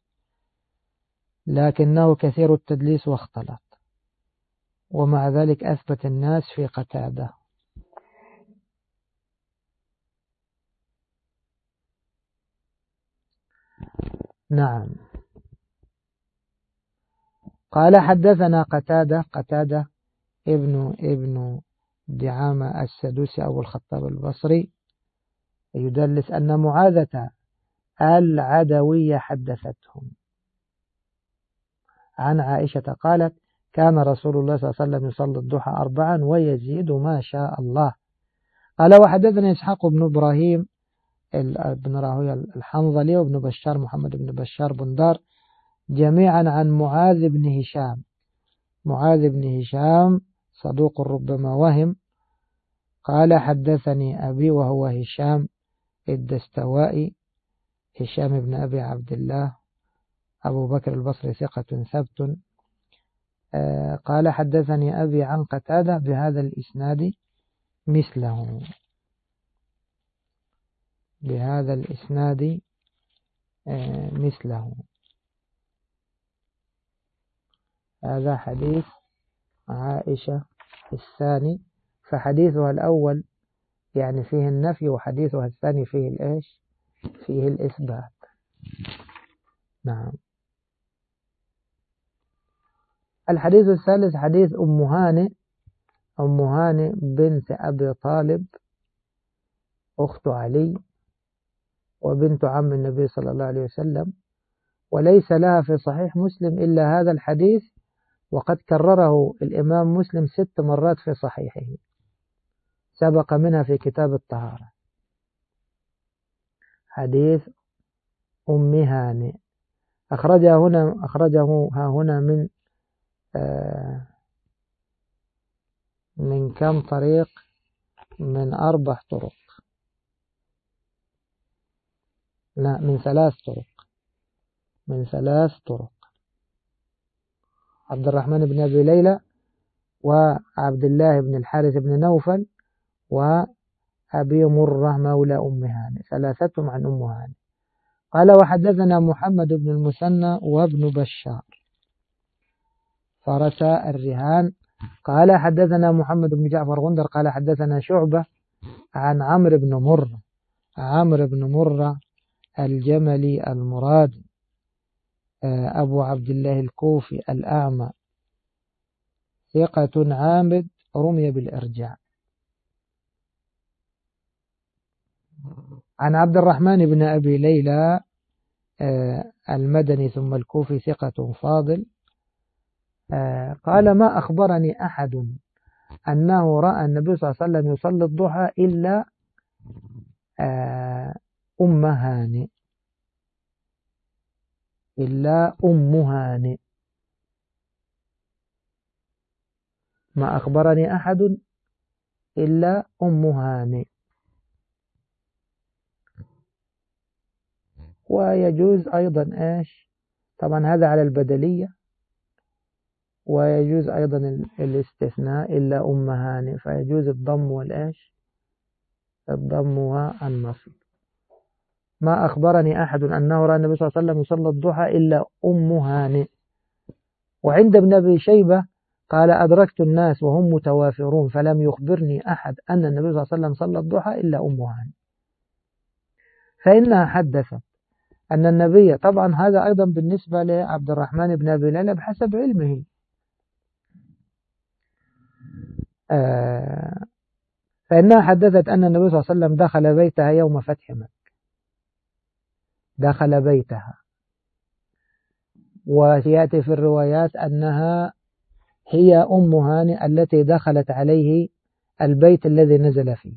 لكنه كثير التدليس واختلط، ومع ذلك أثبت الناس في قتادة. نعم. قال حدثنا قتادة قتادة ابن ابن دعامة السدوسي أبو الخطاب البصري يدلس أن معاذة العدوية حدثتهم عن عائشة قالت كان رسول الله صلى الله عليه وسلم يصلي الضحى أربعا ويزيد ما شاء الله. قال وحدثني إسحاق بن إبراهيم بن راهويه الحنظلي وابن بشار محمد بن بشار بندار جميعا عن معاذ بن هشام. معاذ بن هشام صدوق ربما وهم. قال حدثني أبي وهو هشام الدستوائي هشام بن أبي عبد الله أبو بكر البصري ثقة ثبت. قال حدثني أبي عن قتادة بهذا الإسناد مثله بهذا الإسناد مثله. هذا حديث عائشة الثاني، فحديثها الأول يعني فيه النفي وحديثها الثاني فيه الإيش فيه الإثبات. نعم. الحديث الثالث حديث أم هانئ أم هانئ بنت أبي طالب أخت علي وبنت عم النبي صلى الله عليه وسلم، وليس لها في صحيح مسلم إلا هذا الحديث، وقد كرره الإمام مسلم ست مرات في صحيحه، سبق منها في كتاب الطهارة. حديث أم هانئ أخرجه هنا أخرجه ها هنا من آه من كم طريق؟ من أربع طرق، لا من ثلاث طرق من ثلاث طرق عبد الرحمن بن أبي ليلى وعبد الله بن الحارث بن نوفل وأبي مرة مولى أم هانئ، ثلاثتهم عن أم هانئ. قال وحدثنا محمد بن المثنى وابن بشار فرس الرهان قال حدثنا محمد بن جعفر غندر قال حدثنا شعبة عن عمرو بن مرة عمرو بن مرة الجملي المراد أبو عبد الله الكوفي الأعمى ثقة عابد رمي بالإرجاع. عن عبد الرحمن بن أبي ليلى المدني ثم الكوفي ثقة فاضل قال ما أخبرني أحد أنه رأى النبي صلى الله عليه وسلم يصلي الضحى إلا أم هانئ إلا أم هانئ ما أخبرني أحد إلا أم هانئ. ويجوز أيضا إيش طبعا هذا على البدلية، ويجوز أيضا الاستثناء إلا أم هانئ، فيجوز الضم والإيش الضم والنصب. ما أخبرني أحد أنه رأى النبي صلى الله عليه وسلم يصلي الضحى إلا أم هانئ. وعند ابن أبي شيبة قال أدركت الناس وهم متوافرون فلم يخبرني أحد أن النبي صلى الله عليه وسلم صلى الضحى إلا أم هانئ، فإنها حدثت أن النبي طبعا هذا أيضا بالنسبة لعبد الرحمن بن أبي ليلى بحسب علمه آه فإنها حدثت أن النبي صلى الله عليه وسلم دخل بيتها يوم فتح مكة دخل بيتها، ويأتي في الروايات أنها هي أم هانئ التي دخلت عليه البيت الذي نزل فيه،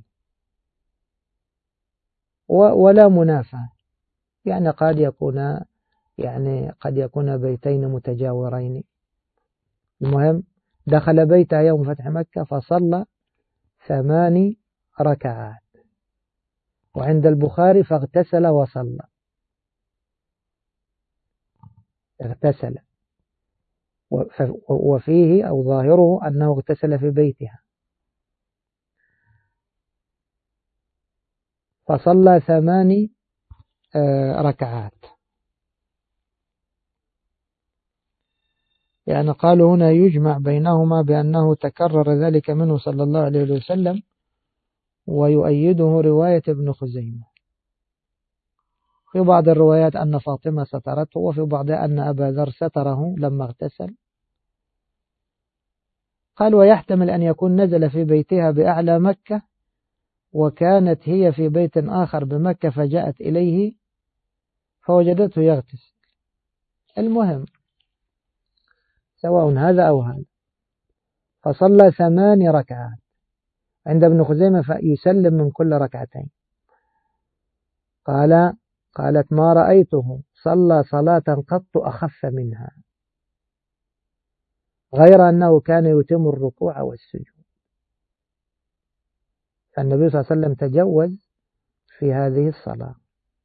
ولا منافاة يعني قد يكون يعني قد يكون بيتين متجاورين. المهم دخل بيتها يوم فتح مكة فصلى ثماني ركعات، وعند البخاري فاغتسل وصلى اغتسل وفيه أو ظاهره أنه اغتسل في بيتها فصلى ثماني ركعات. يعني قالوا هنا يجمع بينهما بأنه تكرر ذلك منه صلى الله عليه وسلم، ويؤيده رواية ابن خزيمة في بعض الروايات أن فاطمة سترته، وفي بعضها أن أبا ذر ستره لما اغتسل. قال ويحتمل أن يكون نزل في بيتها بأعلى مكة وكانت هي في بيت آخر بمكة فجاءت إليه فوجدته يغتسل. المهم سواء هذا أو هذا فصلى ثمان ركعات، عند ابن خزيمة فيسلم من كل ركعتين. قال قالت ما رأيته صلى صلاة قط أخف منها غير أنه كان يتم الركوع والسجود. فالنبي صلى الله عليه وسلم تجوز في هذه الصلاة.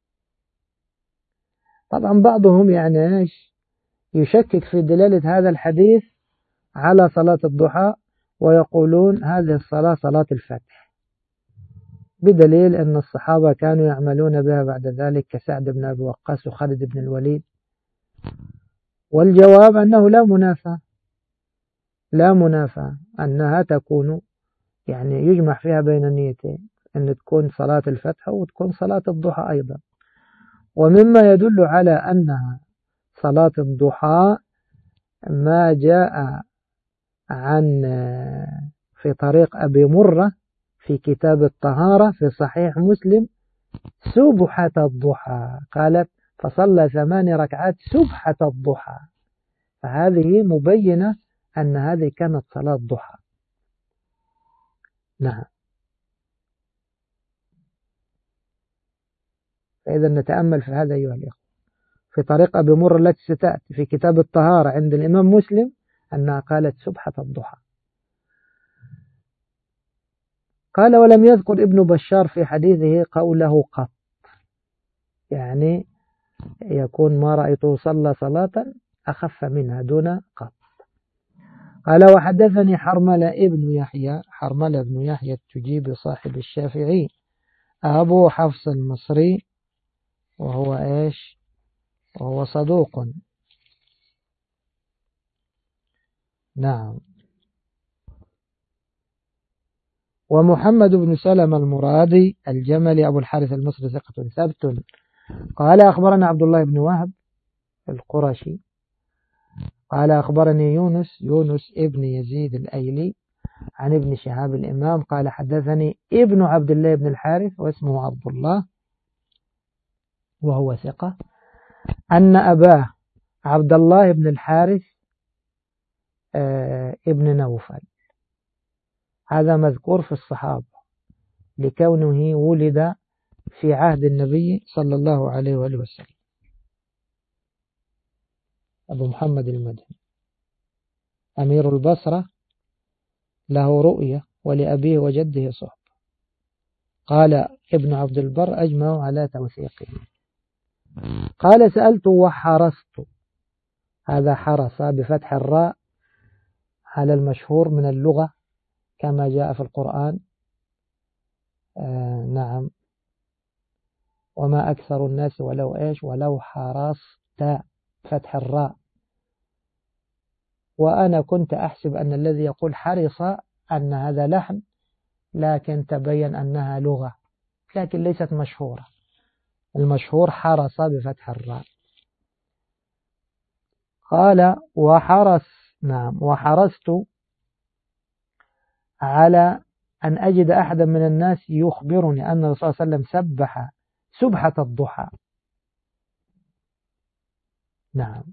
طبعا بعضهم يعني ايش يشكك في دلالة هذا الحديث على صلاة الضحى ويقولون هذه الصلاة صلاة الفتح، بدليل أن الصحابة كانوا يعملون بها بعد ذلك كسعد بن أبي وقاص وخالد بن الوليد. والجواب أنه لا منافاة لا منافاة أنها تكون يعني يجمع فيها بين النيتين، أن تكون صلاة الفتح وتكون صلاة الضحى أيضا. ومما يدل على أنها صلاة الضحى ما جاء عن في طريق أبي مرة في كتاب الطهارة في صحيح مسلم سبحة الضحى، قالت فصلى ثمان ركعات سبحة الضحى، فهذه مبينة أن هذه كانت صلاة ضحى. نعم. فإذا نتأمل في هذا أيها الإخوة، في طريق أبي مرة التي ستأتي في كتاب الطهارة عند الإمام مسلم أنها قالت سبحة الضحى. قال ولم يذكر ابن بشار في حديثه قوله قط، يعني يكون ما رأيته صلى صلاة أخف منها دون قط. قال وحدثني حرملة ابن يحيى حرملة ابن يحيى التجيبي صاحب الشافعي أبو حفص المصري، وهو إيش وهو صدوق. نعم. ومحمد بن سلمة المرادي الجملي أبو الحارث المصري ثقة ثبت. قال أخبرنا عبد الله بن وهب القرشي قال أخبرني يونس يونس ابن يزيد الأيلي عن ابن شهاب الإمام قال حدثني ابن عبد الله بن الحارث واسمه عبد الله وهو ثقة أن أباه عبد الله بن الحارث ابن نوفل، هذا مذكور في الصحابة لكونه ولد في عهد النبي صلى الله عليه وآله وسلم، أبو محمد المدني أمير البصرة، له رؤية ولأبيه وجده صحب. قال ابن عبد البر أجمع على توثيقه. قال سألت وحرصت، هذا حرص بفتح الراء على المشهور من اللغة كما جاء في القرآن. آه نعم. وما أكثر الناس ولو إيش ولو حرصت فتح الراء. وأنا كنت أحسب أن الذي يقول حرص أن هذا لحن، لكن تبين أنها لغة لكن ليست مشهورة، المشهور حرص بفتح الراء. قال وحرص نعم وحرصت على أن أجد أحدا من الناس يخبرني أن الرسول صلى الله عليه وسلم سبح سبحة الضحى. نعم.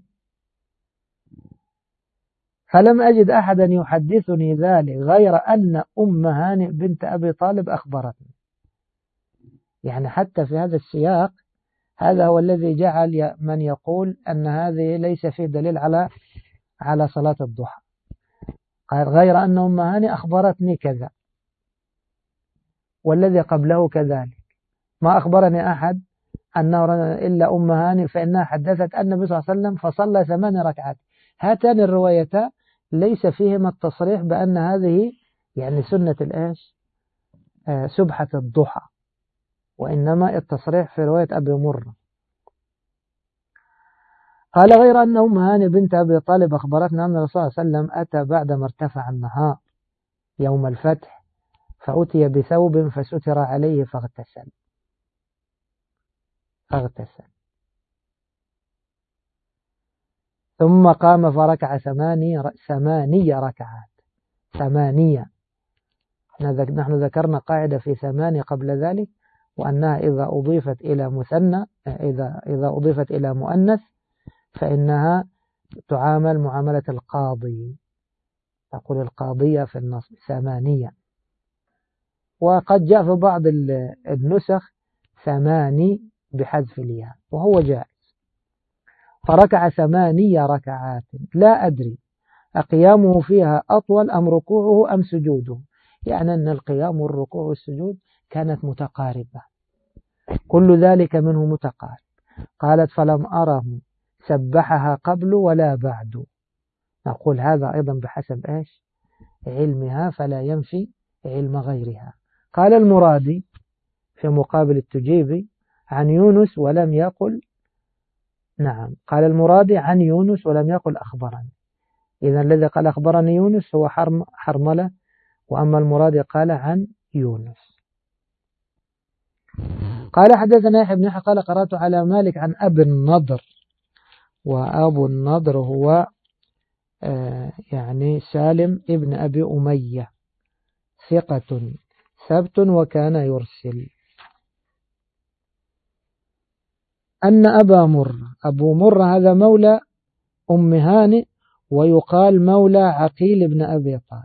فلم أجد أحدا يحدثني ذلك غير أن أم هانئ بنت أبي طالب أخبرتني. يعني حتى في هذا السياق هذا هو الذي جعل من يقول أن هذه ليس فيه دليل على على صلاة الضحى، قال غير أن أم هانئ أخبرتني كذا، والذي قبله كذلك، ما أخبرني أحد أنه إلا أم هانئ فإنها حدثت أن النبي صلى الله عليه وسلم فصلى ثمان ركعات. هاتان الروايتان ليس فيهما التصريح بأن هذه يعني سنة الإيش آه سبحة الضحى، وإنما التصريح في رواية أبي مرة. قال غير أن أم هانئ بنت أبي طالب أخبرتنا أن الرسول صلى الله عليه وسلم أتى بعدما ارتفع النهار يوم الفتح فأتي بثوب فستر عليه فاغتسل فاغتسل ثم قام فركع ثماني ثمانية ركعات ثمانية. نحن ذكرنا قاعدة في ثمانية قبل ذلك، وأنها إذا أضيفت إلى مثنى إذا إذا أضيفت إلى مؤنث فإنها تعامل معاملة القاضي، تقول القاضية في النصب ثمانية. وقد جاء في بعض النسخ ثماني بحذف الياء وهو جائز. فركع ثماني ركعات لا أدري أقيامه فيها أطول أم ركوعه أم سجوده، يعني أن القيام والركوع والسجود كانت متقاربة، كل ذلك منه متقارب. قالت فلم أره سبحها قبل ولا بعد. نقول هذا أيضا بحسب إيش علمها، فلا ينفي علم غيرها. قال المرادي في مقابل التجيبي عن يونس ولم يقل، نعم قال المرادي عن يونس ولم يقل أخبرني، إذا الذي قال أخبرني يونس هو حرم حرملة، وأما المرادي قال عن يونس. قال حدثنا يحيى بن يحيى قال قرأت على مالك عن أبي النضر، وأبو النضر هو آه يعني سالم ابن أبي أمية ثقة ثبت وكان يرسل. أن أبا مر، أبو مر هذا مولى أم هانئ ويقال مولى عقيل بن أبي طالب،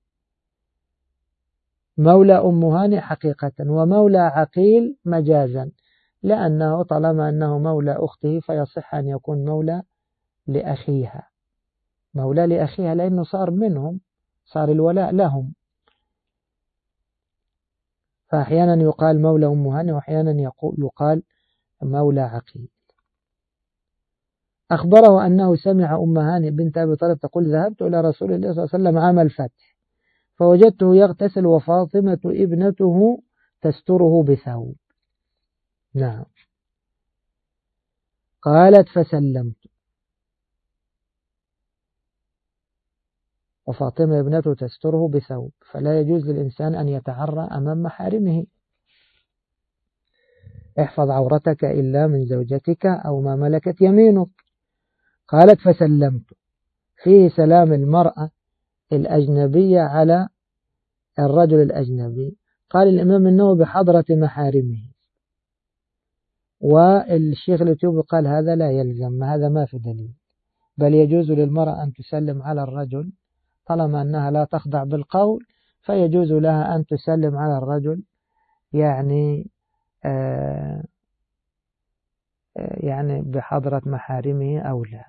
مولى أم هانئ حقيقة ومولى عقيل مجازا، لأنه طالما أنه مولى أخته فيصح أن يكون مولى لأخيها، مولى لأخيها لأنه صار منهم، صار الولاء لهم، فأحيانا يقال مولى أم هانئ وأحيانا يقال مولى عقيل. أخبره أنه سمع أم هانئ بنت أبي طالب تقول ذهبت إلى رسول الله صلى الله عليه وسلم عام الفتح فوجدته يغتسل وفاطمة ابنته تستره بثوب. نعم. قالت فسلمت، وفاطمة ابنته تستره بثوب، فلا يجوز للإنسان أن يتعرى أمام محارمه. احفظ عورتك إلا من زوجتك أو ما ملكت يمينك. قالت فسلمت، فيه سلام المرأة الأجنبية على الرجل الأجنبي. قال الإمام النووي بحضرة محارمه، والشيخ الأتيوبي قال هذا لا يلزم، هذا ما في دليل، بل يجوز للمرأة أن تسلم على الرجل طالما أنها لا تخضع بالقول، فيجوز لها أن تسلم على الرجل يعني آه يعني بحضرة محارمه أو لا.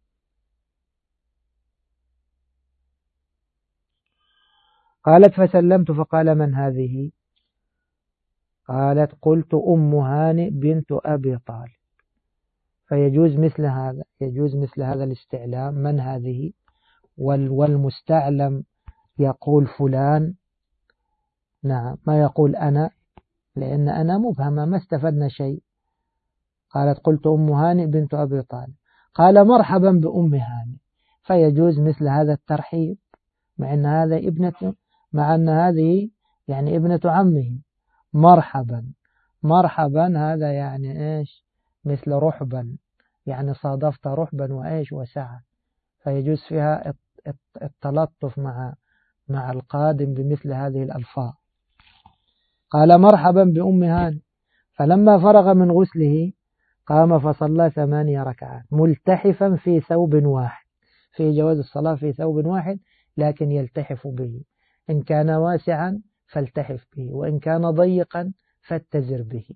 قالت فسلمت فقال من هذه؟ قالت قلت أم هانئ بنت أبي طالب، فيجوز مثل هذا، يجوز مثل هذا الاستعلام من هذه، والمستعلم يقول فلان، نعم ما يقول أنا، لأن أنا مبهمة ما استفدنا شيء. قالت قلت أم هانئ بنت أبي طالب، قال مرحبا بأم هانئ، فيجوز مثل هذا الترحيب مع أن هذا ابنة، مع أن هذه يعني ابنة عمه. مرحبا، مرحبا هذا يعني إيش مثل رحبا، يعني صادفت رحبا وإيش وسعة، فيجوز فيها التلطف مع مع القادم بمثل هذه الألفاظ. قال مرحبا بأم هانئ، فلما فرغ من غسله قام فصلى ثمانية ركعات ملتحفا في ثوب واحد، في جواز الصلاة في ثوب واحد لكن يلتحف به، إن كان واسعا فالتحف به، وإن كان ضيقا فاتزر به.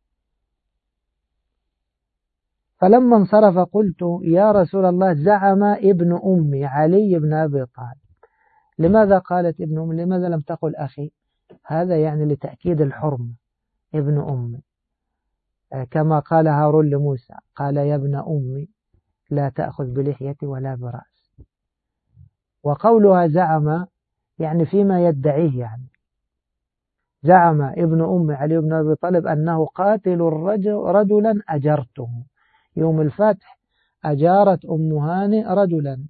فلما انصرف قلت يا رسول الله زعم ابن أمي علي بن أبي طالب. لماذا قالت ابن أمي؟ لماذا لم تقل أخي؟ هذا يعني لتأكيد الحرمة، ابن أمي، كما قال هارون لموسى قال يا ابن أمي لا تأخذ بلحيتي ولا برأس. وقولها زعم يعني فيما يدعيه، يعني زعم ابن أمي علي بن أبي طالب أنه قاتل الرجل رجلا أجرته. يوم الفتح أجارت أم هانئ رجلا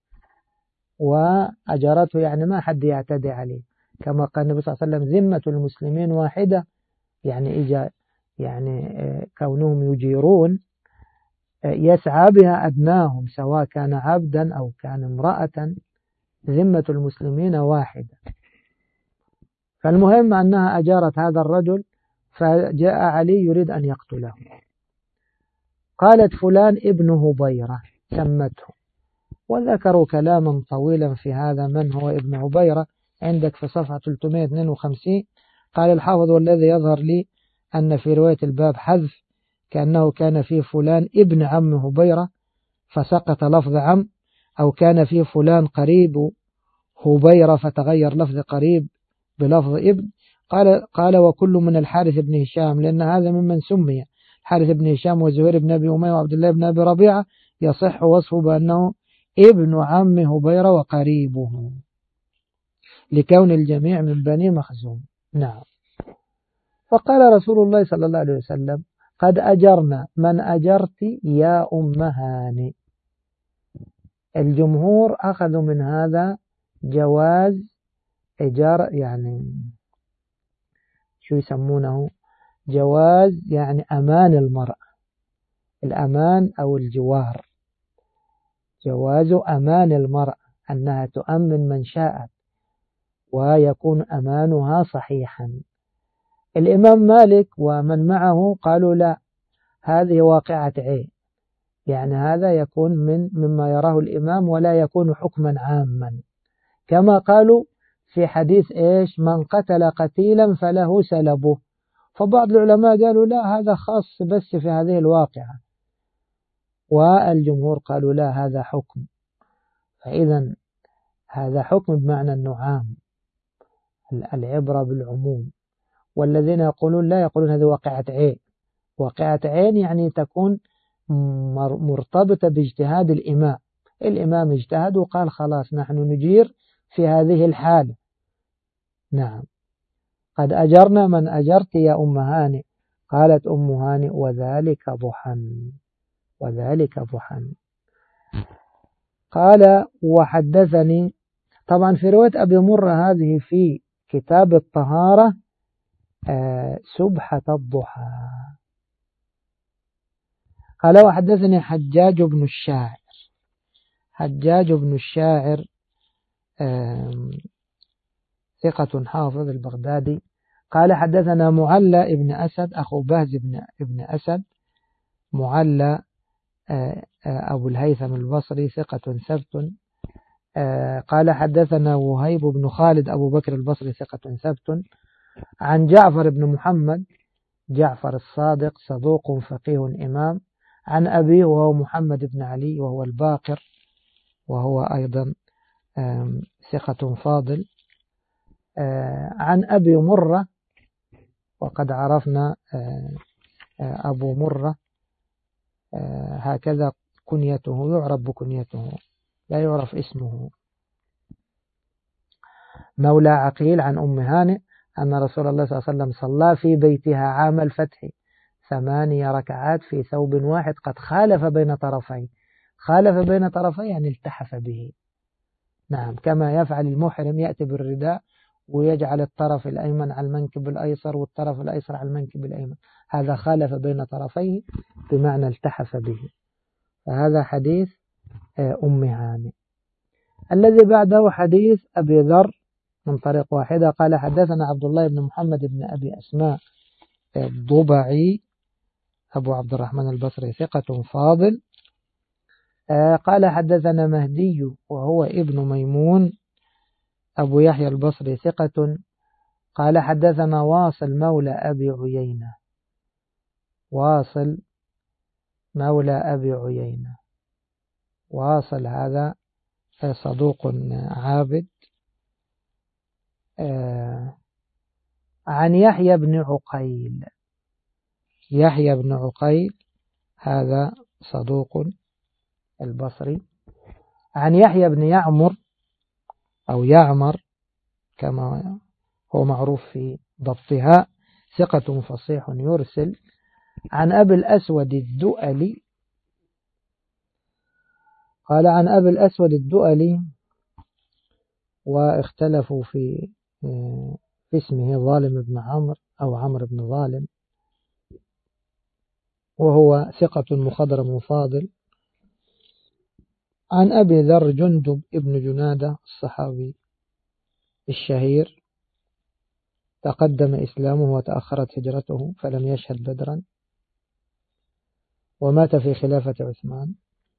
وأجارته، يعني ما حد يعتدي عليه، كما قال النبي صلى الله عليه وسلم ذمة المسلمين واحدة، يعني إجا يعني كونهم يجيرون يسعى بها أدناهم سواء كان عبدا أو كان امرأة، ذمة المسلمين واحدة. فالمهم أنها أجارت هذا الرجل، فجاء علي يريد أن يقتله. قالت فلان ابن هبيرة سمته، وذكروا كلاما طويلا في هذا من هو ابن هبيرة، عندك في صفحة ثلاثمائة واثنين وخمسين قال الحافظ: والذي يظهر لي أن في رواية الباب حذف، كأنه كان فيه فلان ابن عم هبيرة فسقط لفظ عم، أو كان فيه فلان قريب هبيرة فتغير لفظ قريب بلفظ ابن. قال قال وكل من الحارث بن هشام، لأن هذا ممن سمي حارث بن هشام وزهير بن أبي أمية وعبد الله بن أبي ربيعة، يصح وصفه بأنه ابن عم هبيرة وقريبه، لكون الجميع من بني مخزوم. نعم. فقال رسول الله صلى الله عليه وسلم: قد أجرنا من أجرت يا أم هانئ. الجمهور أخذوا من هذا جواز إجارة، يعني شو يسمونه، جواز يعني أمان المرأة، الأمان أو الجوار، جواز أمان المرأة أنها تؤمن من شاءت ويكون أمانها صحيحا. الإمام مالك ومن معه قالوا لا، هذه واقعة عين، يعني هذا يكون من مما يراه الإمام ولا يكون حكما عاما، كما قالوا في حديث إيش من قتل قتيلا فله سلبه. فبعض العلماء قالوا لا، هذا خاص بس في هذه الواقعة، والجمهور قالوا لا، هذا حكم. فإذا هذا حكم بمعنى أنه عام، العبرة بالعموم. والذين يقولون لا، يقولون هذه واقعة عين. واقعة عين يعني تكون مرتبطة باجتهاد الإمام، الإمام اجتهد وقال خلاص نحن نجير في هذه الحالة. نعم. قد أجرنا من أجرت يا أم هانئ. قالت أم هانئ: وذلك ضحى، وذلك ضحى. قال: وحدثني، طبعا في رواية أبي مرة هذه في كتاب الطهارة آه سبحة الضحى. قال: وحدثني حجاج بن الشاعر، حجاج بن الشاعر آه ثقة حافظ البغدادي. قال: حدثنا معلى ابن أسد أخو بهز ابن, ابن أسد، معلى آه آه أبو الهيثم البصري ثقة ثبت. آه قال: حدثنا وهيب بن خالد أبو بكر البصري ثقة ثبت، عن جعفر بن محمد، جعفر الصادق صدوق فقيه إمام، عن أبيه وهو محمد بن علي وهو الباقر، وهو أيضا ثقة فاضل، عن أبي مرة، وقد عرفنا أبو مرة هكذا كنيته، يعرف بكنيته لا يعرف اسمه، مولى عقيل، عن أم هانئ أن رسول الله صلى الله عليه وسلم صلى في بيتها عام الفتح ثمانية ركعات في ثوب واحد قد خالف بين طرفيه، خالف بين طرفيه يعني التحف به. نعم. كما يفعل المحرم، يأتي بالرداء ويجعل الطرف الأيمن على المنكب الأيسر والطرف الأيسر على المنكب الأيمن، هذا خالف بين طرفيه بمعنى التحف به. فهذا حديث أم هانئ. الذي بعده حديث أبي ذر من طريق واحدة. قال: حدثنا عبد الله بن محمد بن أبي أسماء الضبعي أبو عبد الرحمن البصري ثقة فاضل. قال: حدثنا مهدي وهو ابن ميمون أبو يحيى البصري ثقة. قال: حدثنا واصل مولى أبي عيينة، واصل مولى أبي عيينة، واصل هذا صدوق عابد. عن يحيى بن عقيل، يحيى بن عقيل هذا صدوق البصري. عن يحيى بن يعمر أو يعمر كما هو معروف في ضبطها، ثقة فصيح يرسل. عن أبي الأسود الدؤلي، قال: عن أبي الأسود الدؤلي، واختلفوا في في اسمه، ظالم بن عمرو أو عمرو بن ظالم، وهو ثقة مخضرم فاضل. عن أبي ذر جندب ابن جنادة الصحابي الشهير، تقدم إسلامه وتأخرت هجرته فلم يشهد بدرا، ومات في خلافة عثمان.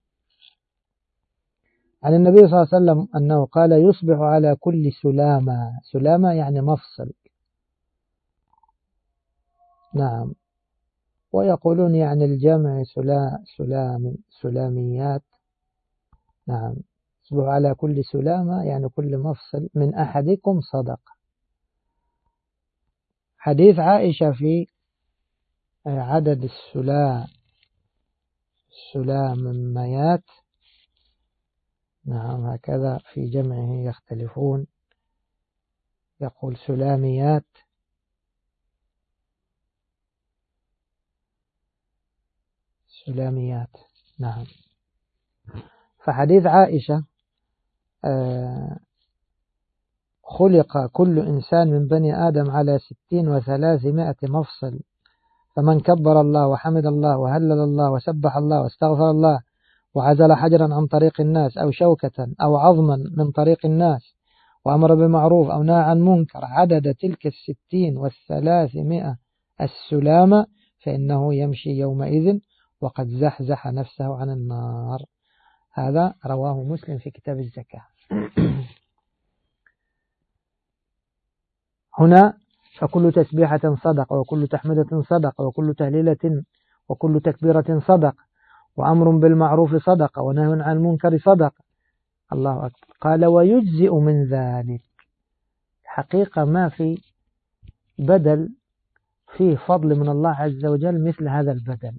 عن النبي صلى الله عليه وسلم أنه قال: يصبح على كل سلامة، سلامة يعني مفصل، نعم. ويقولون يعني الجمع سلا سلام سلاميات. نعم. يصبح على كل سلامة يعني كل مفصل من أحدكم صدقة. حديث عائشة في عدد السلام السلاميات. نعم هكذا في جمعه يختلفون، يقول سلاميات، سلاميات. نعم. فحديث عائشة آه خلق كل إنسان من بني آدم على ستين وثلاثمائة مفصل، فمن كبر الله وحمد الله وهلل الله وسبح الله واستغفر الله وعزل حجرا عن طريق الناس أو شوكة أو عظما من طريق الناس وأمر بالمعروف أو نهى عن منكر عدد تلك الستين والثلاثمائة السلامة فإنه يمشي يومئذ وقد زحزح نفسه عن النار. هذا رواه مسلم في كتاب الزكاة. هنا فكل تسبيحة صدق، وكل تحمدة صدق، وكل تهليلة وكل تكبيرة صدق، وأمر بالمعروف صدق، ونهي عن المنكر صدق. الله أكبر. قال ويجزئ من ذلك. حقيقة ما في بدل فيه فضل من الله عز وجل مثل هذا البدل.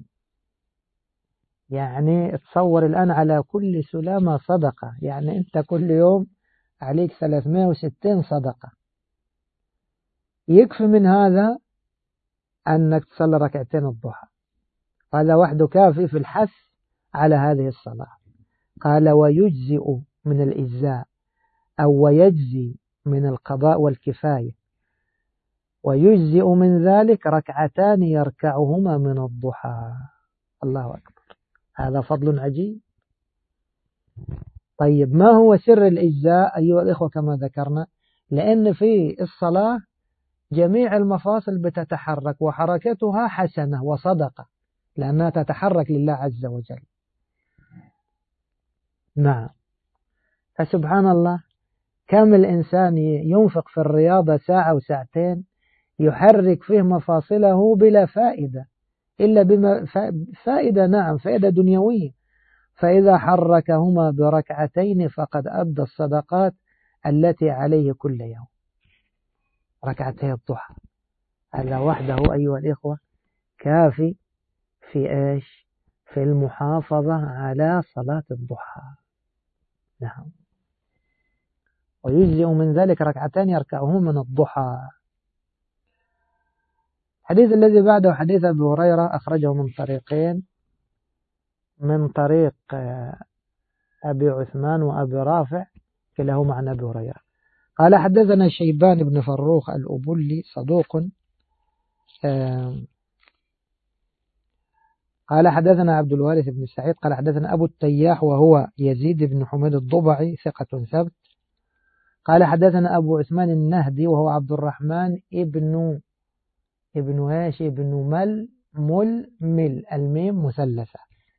يعني تصور الآن على كل سلامة صدقة، يعني أنت كل يوم عليك ثلاثمائة وستين صدقة. يكفي من هذا أنك تصلي ركعتين الضحى، هذا وحده كافي في الحث على هذه الصلاة. قال ويجزئ من الإجزاء أو ويجزي من القضاء والكفاية، ويجزئ من ذلك ركعتان يركعهما من الضحى. الله أكبر. هذا فضل عجيب. طيب ما هو سر الإجزاء أيها الإخوة؟ كما ذكرنا لأن في الصلاة جميع المفاصل بتتحرك وحركتها حسنة وصدقة لأنها تتحرك لله عز وجل. نعم. فسبحان الله كم الإنسان ينفق في الرياضة ساعة وساعتين يحرك فيه مفاصله بلا فائدة إلا بما فائدة، نعم فائدة دنيوية، فإذا حركهما بركعتين فقد أدى الصدقات التي عليه كل يوم. ركعتي الضحى هذا وحده أيها الإخوة كافي في إيش؟ في المحافظة على صلاة الضحى. نعم. ويجزئ من ذلك ركعتان يركعهما من الضحى. الحديث الذي بعده حديث أبي هريرة أخرجه من طريقين، من طريق أبي عثمان وأبي رافع كلاهما عن أبي هريرة. قال حدثنا شيبان بن فروخ الأبلي صدوق. قال حدثنا عبد الوارث بن سعيد قال حدثنا أبو التياح وهو يزيد بن حميد الضبعي ثقة ثبت. قال حدثنا أبو عثمان النهدي وهو عبد الرحمن ابن ابن ايش ابن مل مل مل الميم مثلثة،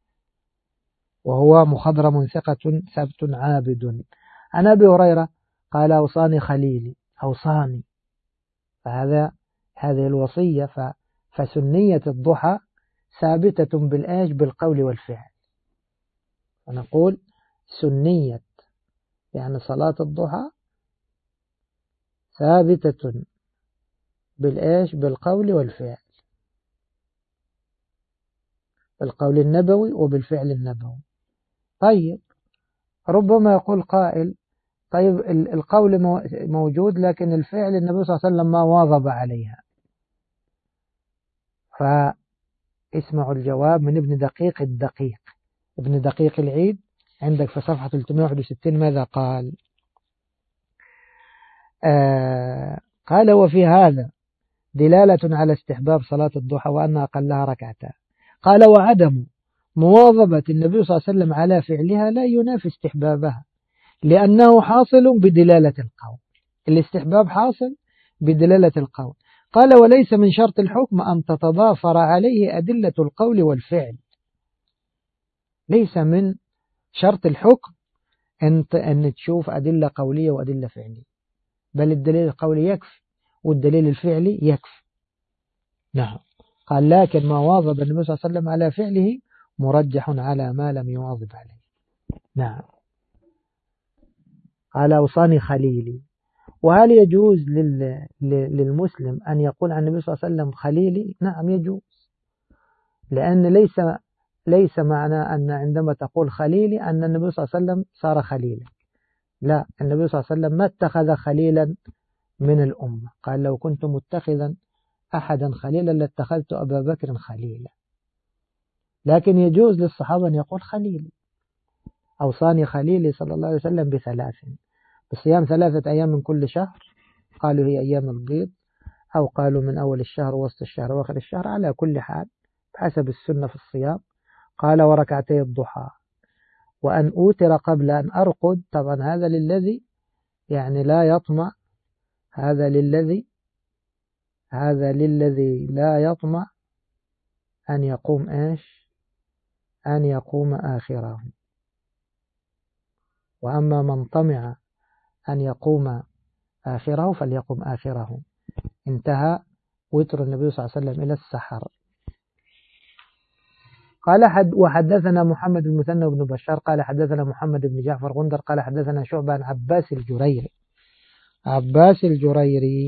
وهو مخضرم ثقة ثبت عابد. عن أبي هريرة قال أوصاني خليلي، أوصاني، فهذا هذه الوصية. فسنية الضحى ثابتة بالآج بالقول والفعل، ونقول سنية يعني صلاة الضحى ثابتة بالآج بالقول والفعل، بالقول النبوي وبالفعل النبوي. طيب ربما يقول قائل طيب القول موجود لكن الفعل النبي صلى الله عليه وسلم ما واظب عليها. فاسمعوا الجواب من ابن دقيق الدقيق ابن دقيق العيد عندك في صفحة ثلاثمائة وواحد وستين. ماذا قال؟ آه قال وفي هذا دلالة على استحباب صلاة الضحى وأن أقلها ركعتان. قال وعدم مواظبة النبي صلى الله عليه وسلم على فعلها لا ينافي استحبابها لأنه حاصل بدلالة القول. الاستحباب حاصل بدلالة القول. قال وليس من شرط الحكم أن تتضافر عليه أدلة القول والفعل. ليس من شرط الحكم أنت أن تشوف أدلة قولية وأدلة فعلية، بل الدليل القولي يكفي والدليل الفعلي يكفي. نعم. قال لكن ما واظب النبي صلى الله عليه وسلم على فعله مرجح على ما لم يواظب عليه. نعم. قال أوصاني خليلي. وهل يجوز للمسلم أن يقول عن النبي صلى الله عليه وسلم خليلي؟ نعم يجوز، لأن ليس ليس معنى أن عندما تقول خليلي أن النبي صلى الله عليه وسلم صار خليلا. لا، النبي صلى الله عليه وسلم ما اتخذ خليلا من الأمة. قال لو كنت متخذا أحدا خليلا لاتخذت أبا بكر خليلا. لكن يجوز للصحابة أن يقول خليلي. أوصاني خليلي صلى الله عليه وسلم بثلاث: بصيام ثلاثة أيام من كل شهر، قالوا هي أيام البيض، أو قالوا من أول الشهر ووسط الشهر وآخر الشهر، على كل حال بحسب السنة في الصيام. قال وركعتي الضحى، وأن أوتر قبل أن أرقد. طبعا هذا للذي يعني لا يطمع، هذا للذي هذا للذي لا يطمع أن يقوم إيش أن يقوم آخره. وأما من طمع أن يقوم آخره فليقوم آخره. انتهى وتر النبي صلى الله عليه وسلم إلى السحر. قال حد وحدثنا محمد بن مثنى بن بشار قال حدثنا محمد بن جعفر غندر قال حدثنا شعبة عن عباس الجريري. عباس الجريري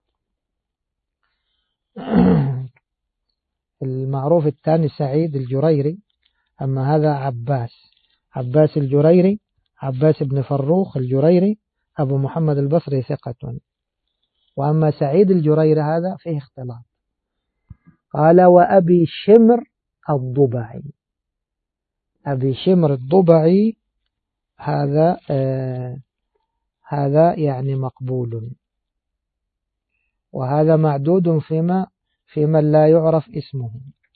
المعروف الثاني سعيد الجريري، أما هذا عباس. عباس الجريري عباس بن فروخ الجريري أبو محمد البصري ثقة. وأما سعيد الجريري هذا فيه اختلاط. قال وأبي شمر الضبعي. أبي شمر الضبعي هذا آه هذا يعني مقبول، وهذا معدود فيما في من لا يعرف اسمه.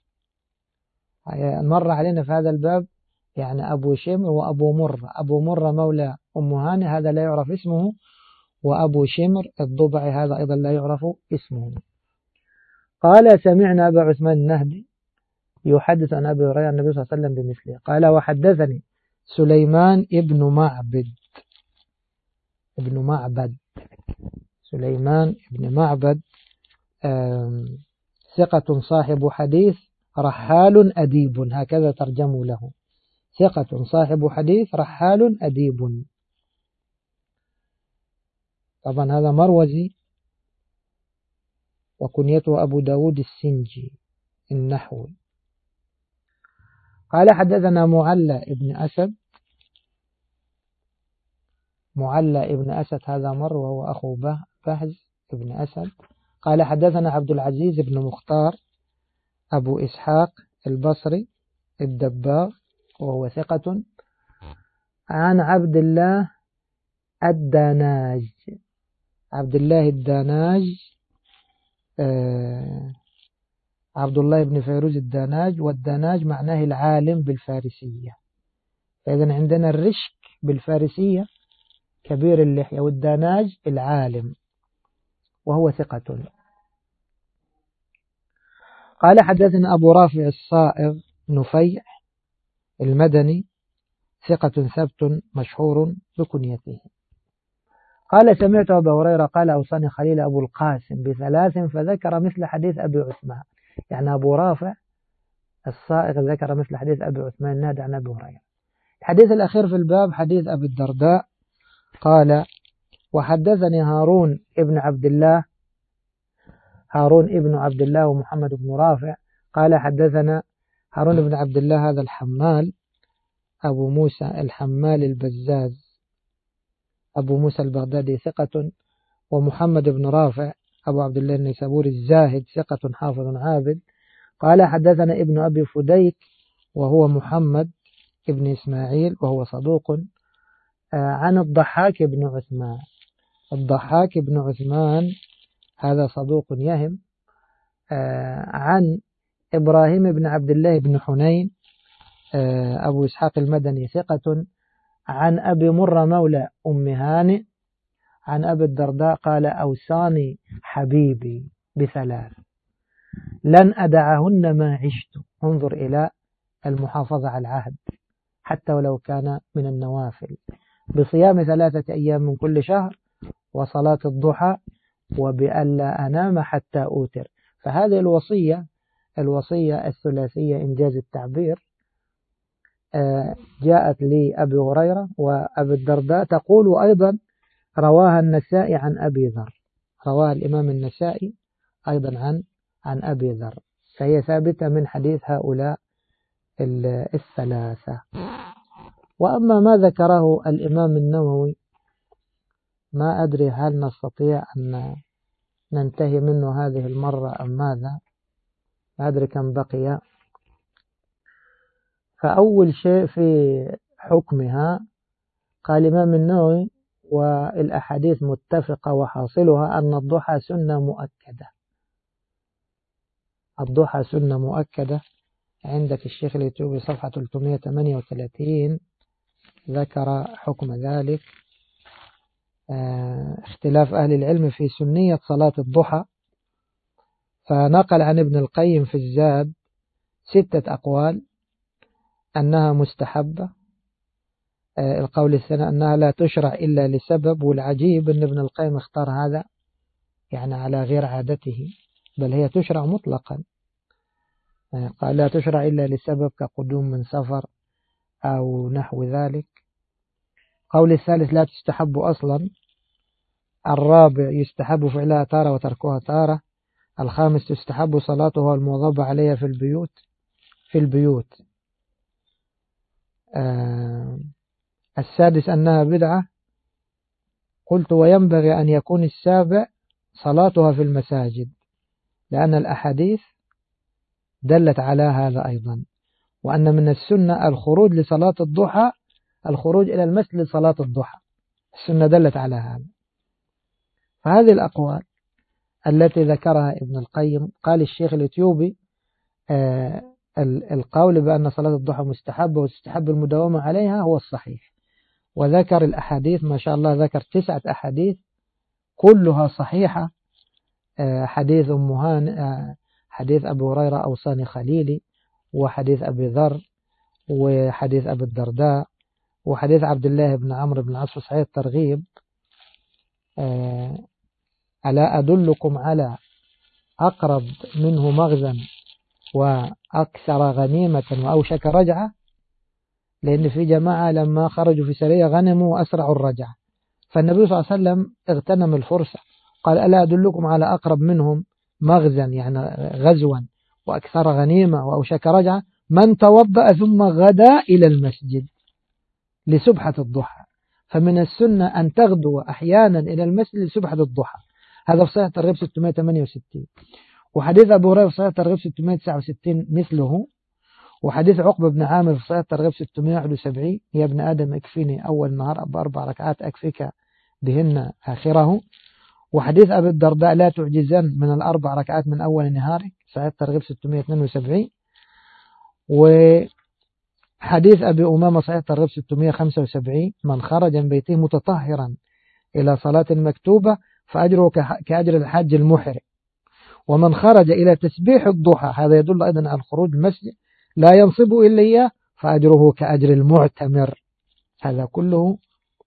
مر علينا في هذا الباب يعني أبو شمر وأبو مرة. أبو مرة مولى أم هاني هذا لا يعرف اسمه، وأبو شمر الضبعي هذا أيضا لا يعرف اسمه. قال سمعنا أبا عثمان النهدي يحدث عن أبي هريرة النبي صلى الله عليه وسلم بمثله. قال وحدثني سليمان ابن معبد ابن معبد سليمان ابن معبد ثقة صاحب حديث رحال أديب، هكذا ترجموا له. ثقة صاحب حديث رحال أديب. طبعا هذا مروزي، وكنيته أبو داود السنجي النحوي. قال حدثنا معلى ابن أسد. معلى ابن أسد هذا مر وهو أخو بهز ابن أسد. قال حدثنا عبد العزيز بن مختار أبو إسحاق البصري الدباغ وهو ثقة، عن عبد الله الداناج. عبد الله الداناج آه عبد الله بن فيروز الداناج، والداناج معناه العالم بالفارسية. فإذا عندنا الرشك بالفارسية كبير اللحية، والداناج العالم، وهو ثقة. قال حدثنا أبو رافع الصائغ نفيع المدني ثقة ثبت مشهور بكنيته. قال سمعت أبا هريرة قال أوصاني خليل أبو القاسم بثلاث فذكر مثل حديث أبي عثمان. يعني أبو رافع الصائغ ذكر مثل حديث أبي عثمان النهدي عن أبي هريرة. الحديث الأخير في الباب حديث أبي الدرداء قال وحدثني هارون ابن عبد الله هارون ابن عبد الله ومحمد بن رافع قال حدثنا هارون بن عبد الله هذا الحمال أبو موسى الحمال البزاز أبو موسى البغدادي ثقة، ومحمد بن رافع أبو عبد الله النيسابوري الزاهد ثقة حافظ عابد. قال حدثنا ابن أبي فديك وهو محمد ابن إسماعيل وهو صدوق، عن الضحاك بن عثمان. الضحاك بن عثمان هذا صدوق يهم. عن إبراهيم بن عبد الله بن حنين أبو إسحاق المدني ثقة، عن أبي مرة مولى أم هانئ عن أبي الدرداء قال أوصاني حبيبي بثلاث لن أدعهن ما عشت. انظر إلى المحافظة على العهد حتى ولو كان من النوافل، بصيام ثلاثة أيام من كل شهر، وصلاة الضحى، وبألا أنام حتى أوتر. فهذه الوصية الوصية الثلاثية إنجاز التعبير جاءت لأبي هريرة وأبي الدرداء، تقول أيضا رواها النسائي عن أبي ذر، رواها الإمام النسائي أيضا عن عن أبي ذر، فهي ثابتة من حديث هؤلاء الثلاثة. وأما ما ذكره الإمام النووي ما أدري هل نستطيع أن ننتهي منه هذه المرة أم ماذا، ما أدري كم بقي. فأول شيء في حكمها قال الإمام النووي والأحاديث متفقة وحاصلها أن الضحى سنة مؤكدة. الضحى سنة مؤكدة. عندك الشيخ الإثيوبي صفحة ثلاثمائة وثمانية وثلاثين ذكر حكم ذلك، اختلاف أهل العلم في سنية صلاة الضحى، فنقل عن ابن القيم في الزاد ستة أقوال: أنها مستحبة، القول الثاني أنها لا تشرع إلا لسبب، والعجيب أن ابن القيم اختار هذا يعني على غير عادته، بل هي تشرع مطلقا، قال لا تشرع إلا لسبب كقدوم من سفر أو نحو ذلك. قول الثالث لا تستحب أصلا. الرابع يستحب فعلها تارة وتركها تارة. الخامس تستحب صلاتها والمواظبة عليها في البيوت في البيوت آه السادس أنها بدعة. قلت وينبغي أن يكون السابع صلاتها في المساجد، لأن الأحاديث دلت على هذا أيضا، وأن من السنة الخروج لصلاة الضحى، الخروج إلى المسجد لصلاة الضحى، السنة دلت على هذا. فهذه الأقوال التي ذكرها ابن القيم. قال الشيخ الإثيوبي آه القول بأن صلاة الضحى مستحبة وتستحب المداومة عليها هو الصحيح، وذكر الأحاديث ما شاء الله، ذكر تسعة أحاديث كلها صحيحة. آه حديث أم هانئ، آه حديث أبي هريرة أوصاني خليلي، وحديث أبي ذر، وحديث أبي الدرداء، وحديث عبد الله بن عمرو بن العاص في صحيح الترغيب. آه ألا أدلكم على أقرب منه مغزا وأكثر غنيمة وأوشك رجعة؟ لأن في جماعة لما خرجوا في سرية غنموا وأسرعوا الرجعة، فالنبي صلى الله عليه وسلم اغتنم الفرصة، قال ألا أدلكم على أقرب منهم مغزا يعني غزوا وأكثر غنيمة وأوشك رجعة؟ من توضأ ثم غدا إلى المسجد لسبحة الضحى. فمن السنة أن تغدو أحيانا إلى المسجد لسبحة الضحى. هذا في صحيح الترغيب ستمائة وثمانية وستين. وحديث أبو هريرة في صحيح الترغيب ستمائة وتسعة وستين مثله. وحديث عقبة بن عامر في صحيح الترغيب ستمائة وواحد وسبعين: يا ابن آدم اكفيني أول النهار بأربع ركعات أكفيك بهن آخره. وحديث أبي الدرداء لا تعجزن من الأربع ركعات من أول نهارك، صحيح الترغيب ستمائة واثنين وسبعين. وحديث أبي أمامة صحيح الترغيب ستمائة وخمسة وسبعين: من خرج من بيته متطهرا إلى صلاة مكتوبة فأجره كأجر الحج المحرم. ومن خرج إلى تسبيح الضحى، هذا يدل أيضا على الخروج المسجد، لا ينصب إلا إياه فأجره كأجر المعتمر. هذا كله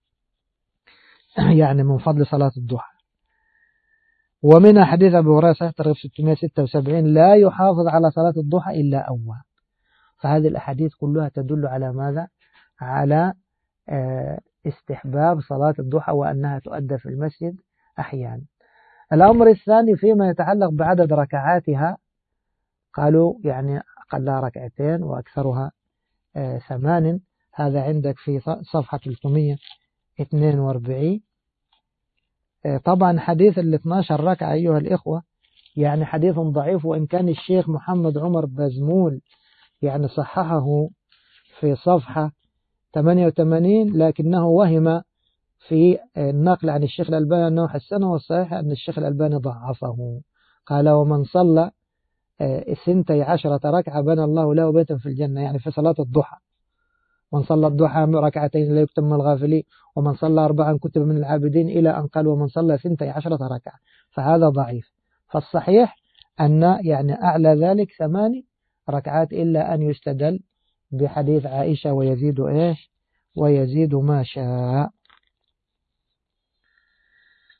يعني من فضل صلاة الضحى. ومن حديث أبي هريرة صحيح الترغيب ستمائة وستة وسبعين: لا يحافظ على صلاة الضحى إلا أواب. فهذه الأحاديث كلها تدل على ماذا؟ على استحباب صلاة الضحى وأنها تؤدى في المسجد أحيانا. الأمر الثاني فيما يتعلق بعدد ركعاتها، قالوا يعني أقلها ركعتين وأكثرها ثمان. هذا عندك في صفحة ثلاثمائة واثنين وأربعين. طبعا حديث ال اثنتي عشرة ركعة أيها الإخوة يعني حديث ضعيف، وإن كان الشيخ محمد عمر بازمول يعني صححه في صفحة ثمانية وثمانين، لكنه وهم في النقل عن الشيخ الألباني أنه حسنه، والصحيح أن الشيخ الألباني ضعفه. قال ومن صلى اثنتي عشرة ركعة بنى الله له بيتا في الجنة، يعني في صلاة الضحى. من صلى الضحى ركعتين لا يكتب من الغافلين، ومن صلى أربعا كتب من العابدين، إلى أن قال ومن صلى اثنتي عشرة ركعة، فهذا ضعيف. فالصحيح أن يعني أعلى ذلك ثماني ركعات، إلا أن يستدل بحديث عائشة ويزيد إيش ويزيد ما شاء.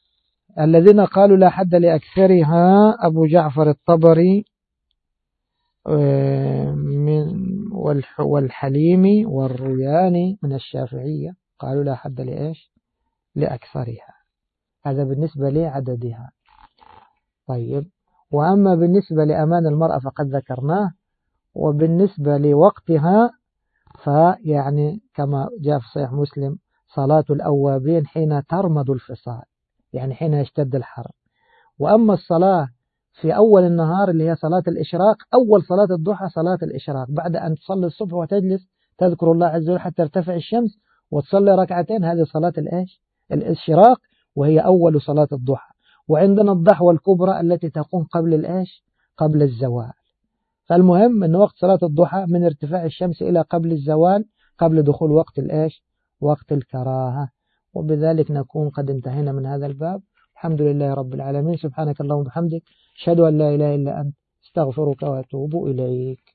الذين قالوا لا حد لأكثرها: أبو جعفر الطبري من والحليم والرويان من الشافعية قالوا لا حد لإيش لأكثرها. هذا بالنسبة لعددها. طيب، وأما بالنسبة لأمان المرأة فقد ذكرناه، وبالنسبة لوقتها فيعني كما جاء في صحيح مسلم صلاة الأوابين حين ترمض الفصال، يعني حين يشتد الحر. وأما الصلاة في أول النهار اللي هي صلاة الإشراق، أول صلاة الضحى صلاة الإشراق، بعد أن تصلي الصبح وتجلس تذكر الله عز وجل حتى ترتفع الشمس وتصلي ركعتين، هذه صلاة الإيش الإشراق، وهي أول صلاة الضحى. وعندنا الضحوة الكبرى التي تقوم قبل الإيش قبل الزوال. فالمهم أن وقت صلاة الضحى من ارتفاع الشمس إلى قبل الزوال، قبل دخول وقت الإيش وقت الكراهة. وبذلك نكون قد انتهينا من هذا الباب. الحمد لله رب العالمين. سبحانك اللهم وبحمدك، أشهد أن لا إله إلا أنت، استغفرك وأتوب إليك.